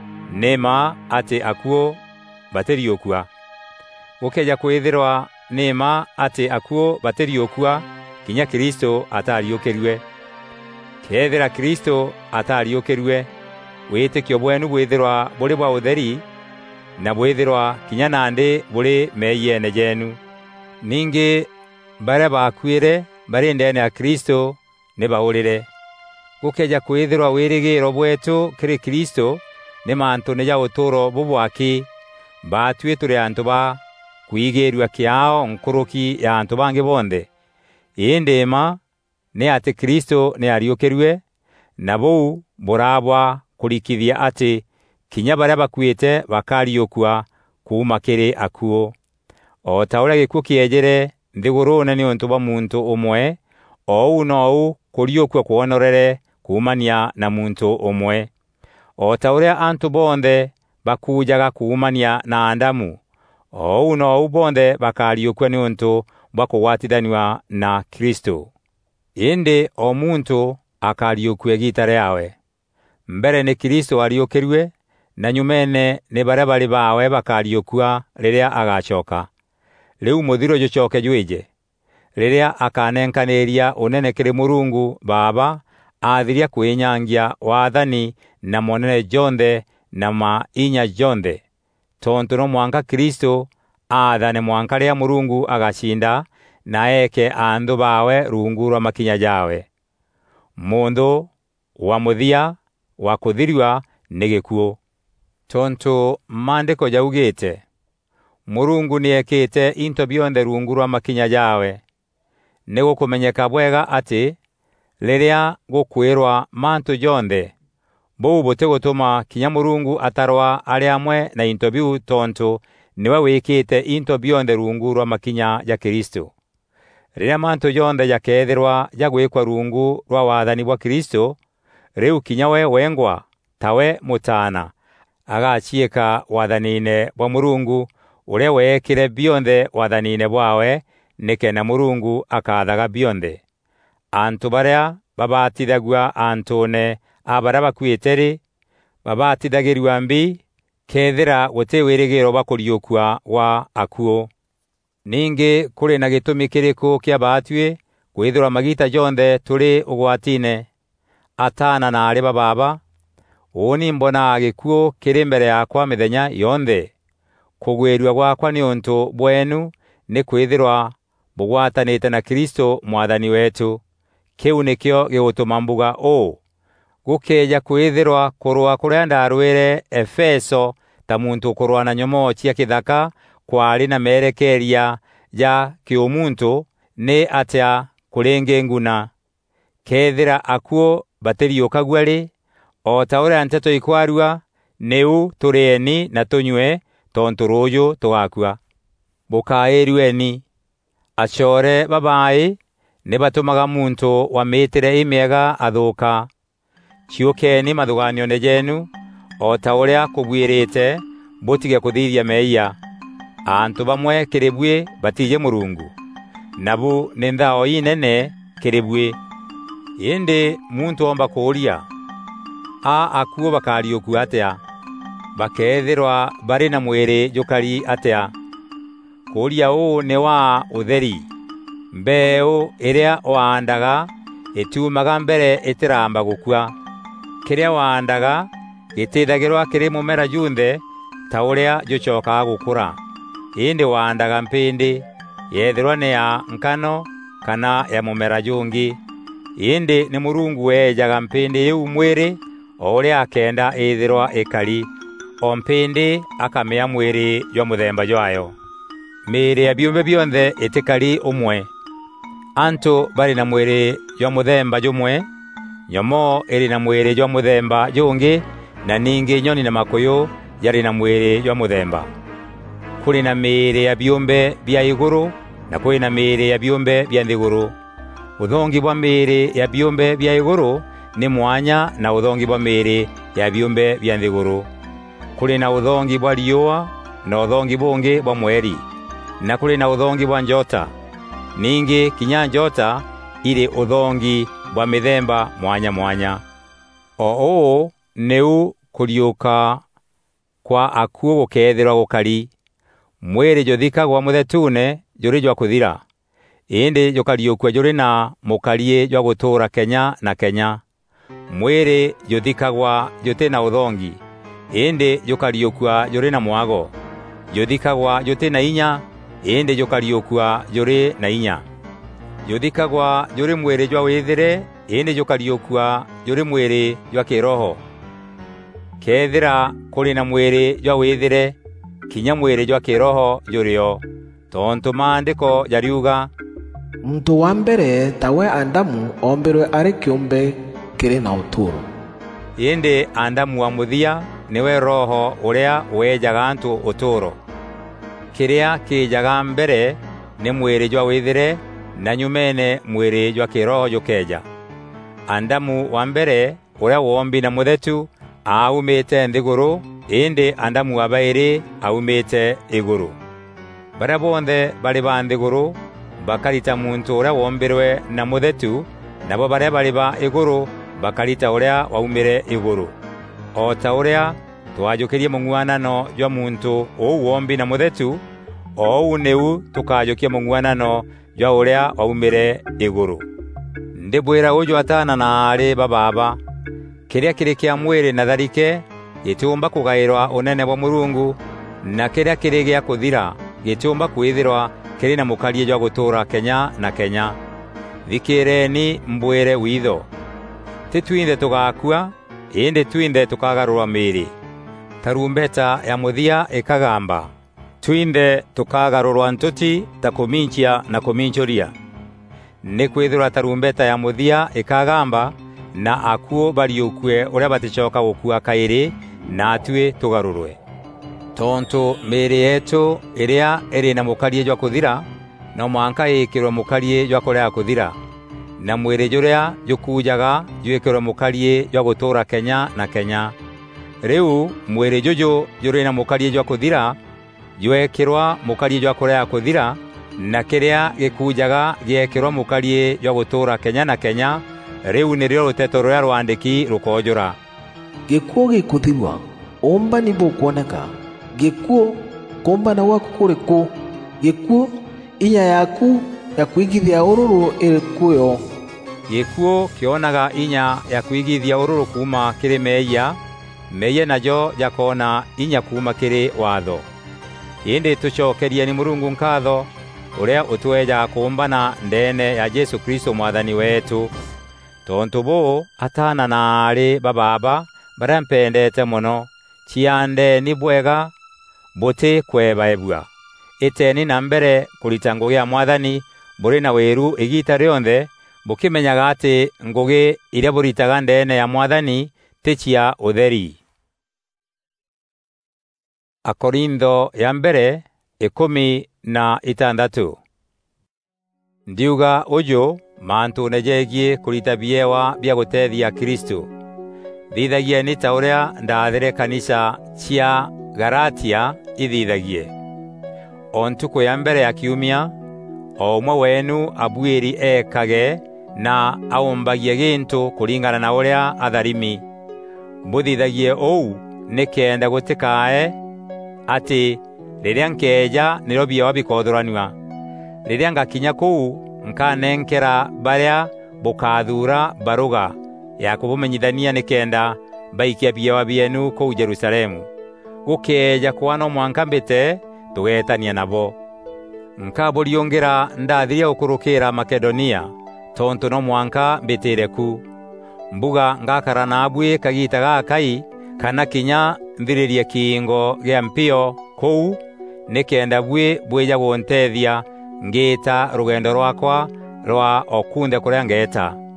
nema ati akuo bateriokua. Gukeja kwithirwa nema ati akuo bateriokua kinya Kristo atariukirwe. Kethira Kristo atariukirwe, witikio bwenu bwithirwa buri bwa utheri, na bwithirwa kinya nandi buri meyene jenu. Ningi baria bakwire bari ndene ya Kristo ni baurire. Gukeja kwithirwa wirigiro bwetu kiri Kristo ni mantu ni ja uturo bubwaki, batwe turi antu ba kwigerwa kiao nkuruki ya antu bangi bonde. Indema ni ati Kristo ni ariukirwe, na bou burabwa kurikithia ati kinya baria bakwite bakariukua kuuma kiri akuo. O taura gikuo kiejere nthigurune ni untu ba muntu umwe, ou nou kuriukua kuonorere kuumania na muntu umwe. O taura antu bonde bakujaga kuumania na Adamu, ou nou bonde bakariukua ni untu bakugwatithaniwa na Kristo. Indi o muntu akariukua gitare yawe. Mbere ni Kristo ariukirwe, na nyumene ni baria bari bawe bakariukua riria agachoka. Riu muthiro jucoke jwije riria akanenkaniria unene kiri Murungu Baba, athiria kwinyangia wathani na monene jonthe na mainya jonthe. Tontu no mwanka Kristo athane mwanka ria Murungu agacinda, na eke andu bawe rungu rwa makinya jawe. Mundu wa muthia wa kuthiriwa ni gikuo. Tontu mandiko jaugite Murungu ni ekite into bionthe rungu rwa makinya jawe. Ni gukumenyeka bwega ati riria gukwirwa mantu jonthe, bou buti gutuma kinya Murungu atarwa ari amwe na into biu, tontu niwe wikite into bionthe rungu rwa makinya ja Kristo. Riria mantu jonthe jakethirwa jagwikwa rungu rwa wathani bwa Kristo, riu kinya we wengwa tawe mutana agachieka wathanine bwa Murungu uria wekire bionthe wathanine bwawe, nike na Murungu akathaga bionthe. Antu baria babatithagua antune abaria bakwiteri babatithagirwa mbi, kethira guti wirigiro bakuriukua wa akuo. Ningi kuri na gitumi kiriku kia batwe kwithirwa magita jonthe turi ugwatine. Atana na ari baba, uni mbona gikuo kiri mbere yakwa mithenya yonthe. Kugwirwa gwakwa ni untu bwenu ni kwithirwa bugwatanite na Kristo mwathani wetu. Kiu nikio gigutuma mbuga o gukeja kwithirwa kurwa kuria ndarwire Efeso ta muntu kurwa na nyomo cia kithaka kwari na merekeria ja kiumuntu ni atia kurenge nguna. Kethira akuo bateriukagwa ri, o taura nteto ikwarua, neu turieni na tunywe, tontu ruju tugakua. Bukaerueni achore babai ni batumaga muntu wa mitire imiega athuka. Ciukeni mathuganio ne jenu, o tauria kugwirite butige kuthithia meia. Antu bamwe kiribwe batije Murungu, nabu ni nthao inene kiribwe. Indi muntu omba kuria, akuo bakariukua atia? Bakethirwa bari na mwiri jukari atia? Kuria u ni wa utheri. Mbeu iria waandaga itumaga mbere itiramba gukua. Kiria waandaga gitithagirwa kiri mumera junthe ta uria jucokaga gukura. Indi waandaga mpindi yethirwa ni ya nkano kana ya mumera jungi. Indi ni Murungu wejaga mpindi yu mwiri o uria akenda ithirwa ikari, o mpindi akamea mwiri jwa muthemba jwayo. Miri ya biumbe bionthe itikari umwe. Antu bari na mwiri jwa muthemba jumwe, nyomo eri na mwere jwa muthemba jungi na ningi nyoni na makuyu yari na mwere jwa muthemba. Kuri na mĩĩrĩ ya biumbe bia iguru na kuri na mĩĩrĩ ya biumbe bia nthiguru. Uthongi bwa mĩĩrĩ ya biumbe bia iguru ni mwanya na uthongi bwa mĩĩrĩ ya biumbe bia nthiguru. Kuri na uthongi bwa riũa na uthongi bungi bwa mweri, na kuri na uthongi bwa njota. Ningi kinya njota iri uthongi bwa mithemba mwanya mwanya. O neu kuriuka kwa akuo gukethirwa gukari. Mwere jothikagwa muthetune juri jwa kuthira, indi jokariukwa juri na mukarie jwa gutura Kenya na Kenya. Mwere jothikagwa jote na uthongi, indi jokariukwa juri na mwago. Jothikagwa jote na inya, indi jokariukwa juri na inya. Jothikagwa juri mwere jwa withire, indi jokariukwa juri mwere jwa kiroho. Kethira kuri na mwere jwa withire, kinya mwere jwa kiroho jurio. Tonto maandiko jariuga, muntu wa mbere tawe Adamu ombirwe ari kiumbe kiri na uturo. Indi Adamu wa muthia niwe roho uria wejaga antu uturo. Kiria kijaga mbere ni mwere jwa withire, na nyumene mwere jwa kiroho jukeja. Adamu wa mbere uria wombi na muthetu aumite nthiguru, indi Adamu wa bairi aumite iguru. Baria bonthe bari ba nthiguru bakarita muntu uria wombirwe na muthetu, nabo baria bari ba iguru bakarita uria waumire iguru. O ta uria twajukirie mung'wanano jwa muntu ou wombi na muthetu, ou neu tukajukia mung'wanano jwa uria waumire iguru. Ndibwira uju atana na ari bababa, kiria kiri kia mwiri na tharike gitumba kugairwa unene bwa Murungu, na kiria kiri gia kuthira gitumba kwithirwa kiri na mukarie jwa gutura Kenya na Kenya. Thikireni mbwire witho, titwinde tugakua, indi twinde tukagarura mĩĩrĩ. Tarumbeta ya muthia ikagamba, twinde tukagarurwa ntuti ta kuminchia na kuminchoria. Ni kwithirwa tarumbeta ya muthia ikagamba, na akuo bariukwe uria batichoka gukua kairi, na atue tugarurwe. Tonto mĩĩrĩ yetu iria iri na mukarie jwa kuthira, no mwanka ikirwe mukarie jwa kurea kuthira, na mwĩrĩ juria jukujaga juikirwe mukarie jwa gutura Kenya na Kenya. Riu mwĩrĩ juju juri na mukarie jwa kuthira juekirwa mukarie jwa kurea kuthira, na kiria gikujaga giekirwa mukarie jwa gutura Kenya na Kenya. Riu nirio ruteto ruria rwandiki rukojura. Gikuo gikuthirwa omba ni bukuoneka. Gikuo kombana waku kuri ku. Gikuo inya yaku ya kuigithia ururu iri kuyo. Gikuo kionaga inya ya kuigithia ururu kuma kiri meya, meya najo jakona inya kuma kiri watho. Indi tucokerie ni Murungu nkatho uria utweja kumbana ndene ya Yesu Kristo mwathani wetu. Tonto bo atana na ari bababa baria mpendete muno, chiande ni bwega bote kweba ebua. Iteni na mbere kurita ngugi ya mwathani buri na wiru igita rionthe, bukimenyaga ati ngugi iria buritaga ndene ya mwathani tichia utheri. Akorintho ya mbere 16. Ndiuga uju mantu nejegie kurita biewa bia gutethia Kristo. Thithagie ni ta uria ndaathere kanisa cia Galatia ithithagie. Ontuko ya mbere ya kiumia, o umwe wenu abwiri ekage na aombagie gintu kuringana na uria atharimi. Buthithagie ou nikenda gutikae ati riria nkeja niro biewa bikodhuranwa. Riria ngakinya kuu nkanenkera baria bukathura baruga ya kubumenyithania nikenda baikia biewa bienu kuu Jerusalemu. Gukeja kwano mwanka mbite tugetania nabo. Nkaburiongera ndathiria ukurukira Makedonia, tonto no mwanka mbitire ku. Mbuga ngakara na abwe kagita gakai, kana kinya nthiririe kiingo gia mpio kuu, nikenda bwe bweja guntethia ngita rugendo rwakwa rwa okunde kuria ngeta.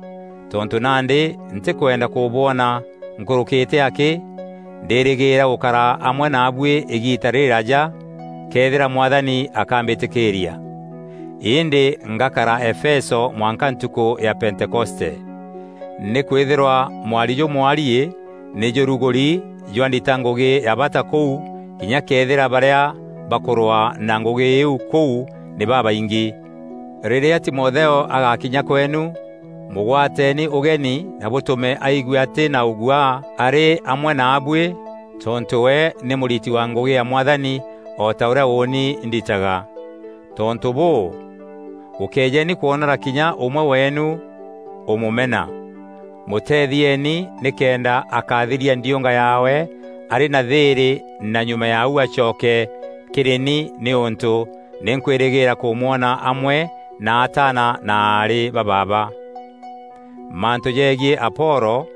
tontu nandi ntikwenda kubona nkurukite aki ndirigira ukara amwe nabwe igita riraja kethira Mwathani akambitikiria. Indi ngakara Efeso mwanka ntuku ya Pentekoste. Ni kwithirwa mwarijo mwarie nijo rugori jwandita ngugi yabata kou kinya kethira baria bakorwa na ngugi iu kou ni babaingi. Riria Timotheo agakinya kwenu mugwateni ugeni na butume aigwe ati na ugwa ari amwe nabwe tontu we ni muriti wa ngugi ya Mwathani o taura woni nditaga. Tontu bo ukejeni kuonera kinya umwe wenu umumena. Muthethieni nikenda akathiria ndionga yawe ari na thiri na nyuma ya achoke kireni ni untu ninkwirigira kumwona amwe na atana na ari bababa. Mantu jegie Apolo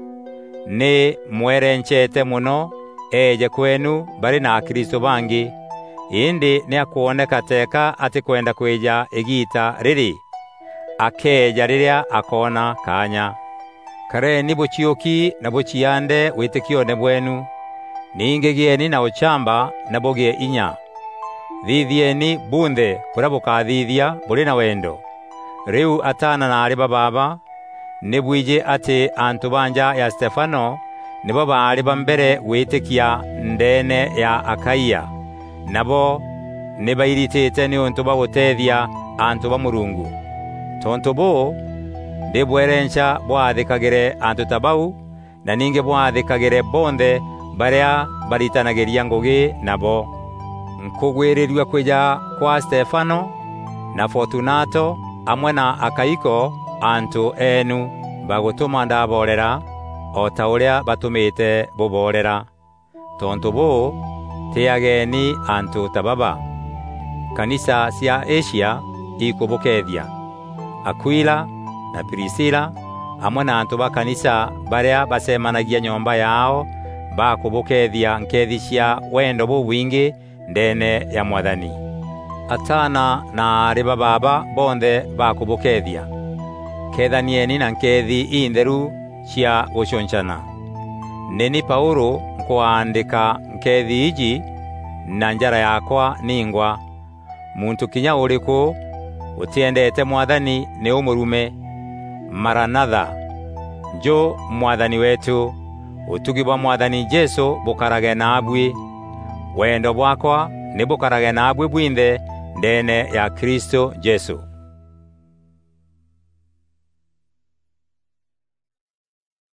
ni mwerenchete muno eje kwenu bari na Kristo bangi. Indi ni akuoneka teka ati kwenda kweja igita riri akeja riria akona kanya. Kare ni buchioki na buchiande witikio ne bwenu ningegieni na uchamba na bogie inya thithieni bunthe kurabuka thithia buri na wendo. Riu atana na ari bababa nibwije ati antu banja ya Stefano nibo bari bambere witikia ndene ya Akaia nabo nibairitete ni untu bagutethia antu ba Murungu. Tontu bo ndibwerencha bwathikagire antu tabau na ninge bwathikagire bonthe baria baritanagiria ngugi nabo. Nkugwirirwa kwija kwa Stefano na Fortunato amwe na Akaiko antu enu bagutuma ndaborera o tauria batumite buborera. Tontu bo tiageni antu tababa. Kanisa cia Asia ikubukethia. Aquila na Priscilla amwe na antu ba kanisa baria basemanagia nyomba yao bakubukethia nkethi cia wendo bubwingi ndene ya Mwathani. Atana na ari bababa bonthe bakubukethia. Kethanieni na nkethi intheru cia guchonchana. Neni Paulo nkuandika nkethi iji na njara yakwa ningwa. Muntu kinya uriku utiendete Mwathani ni umurume. Maranatha. Jo Mwathani wetu. Utugi bwa Mwathani Jesu bukarage nabwe. Wendo bwakwa ni bukarage nabwe bwinthe ndene ya Kristo Jesu.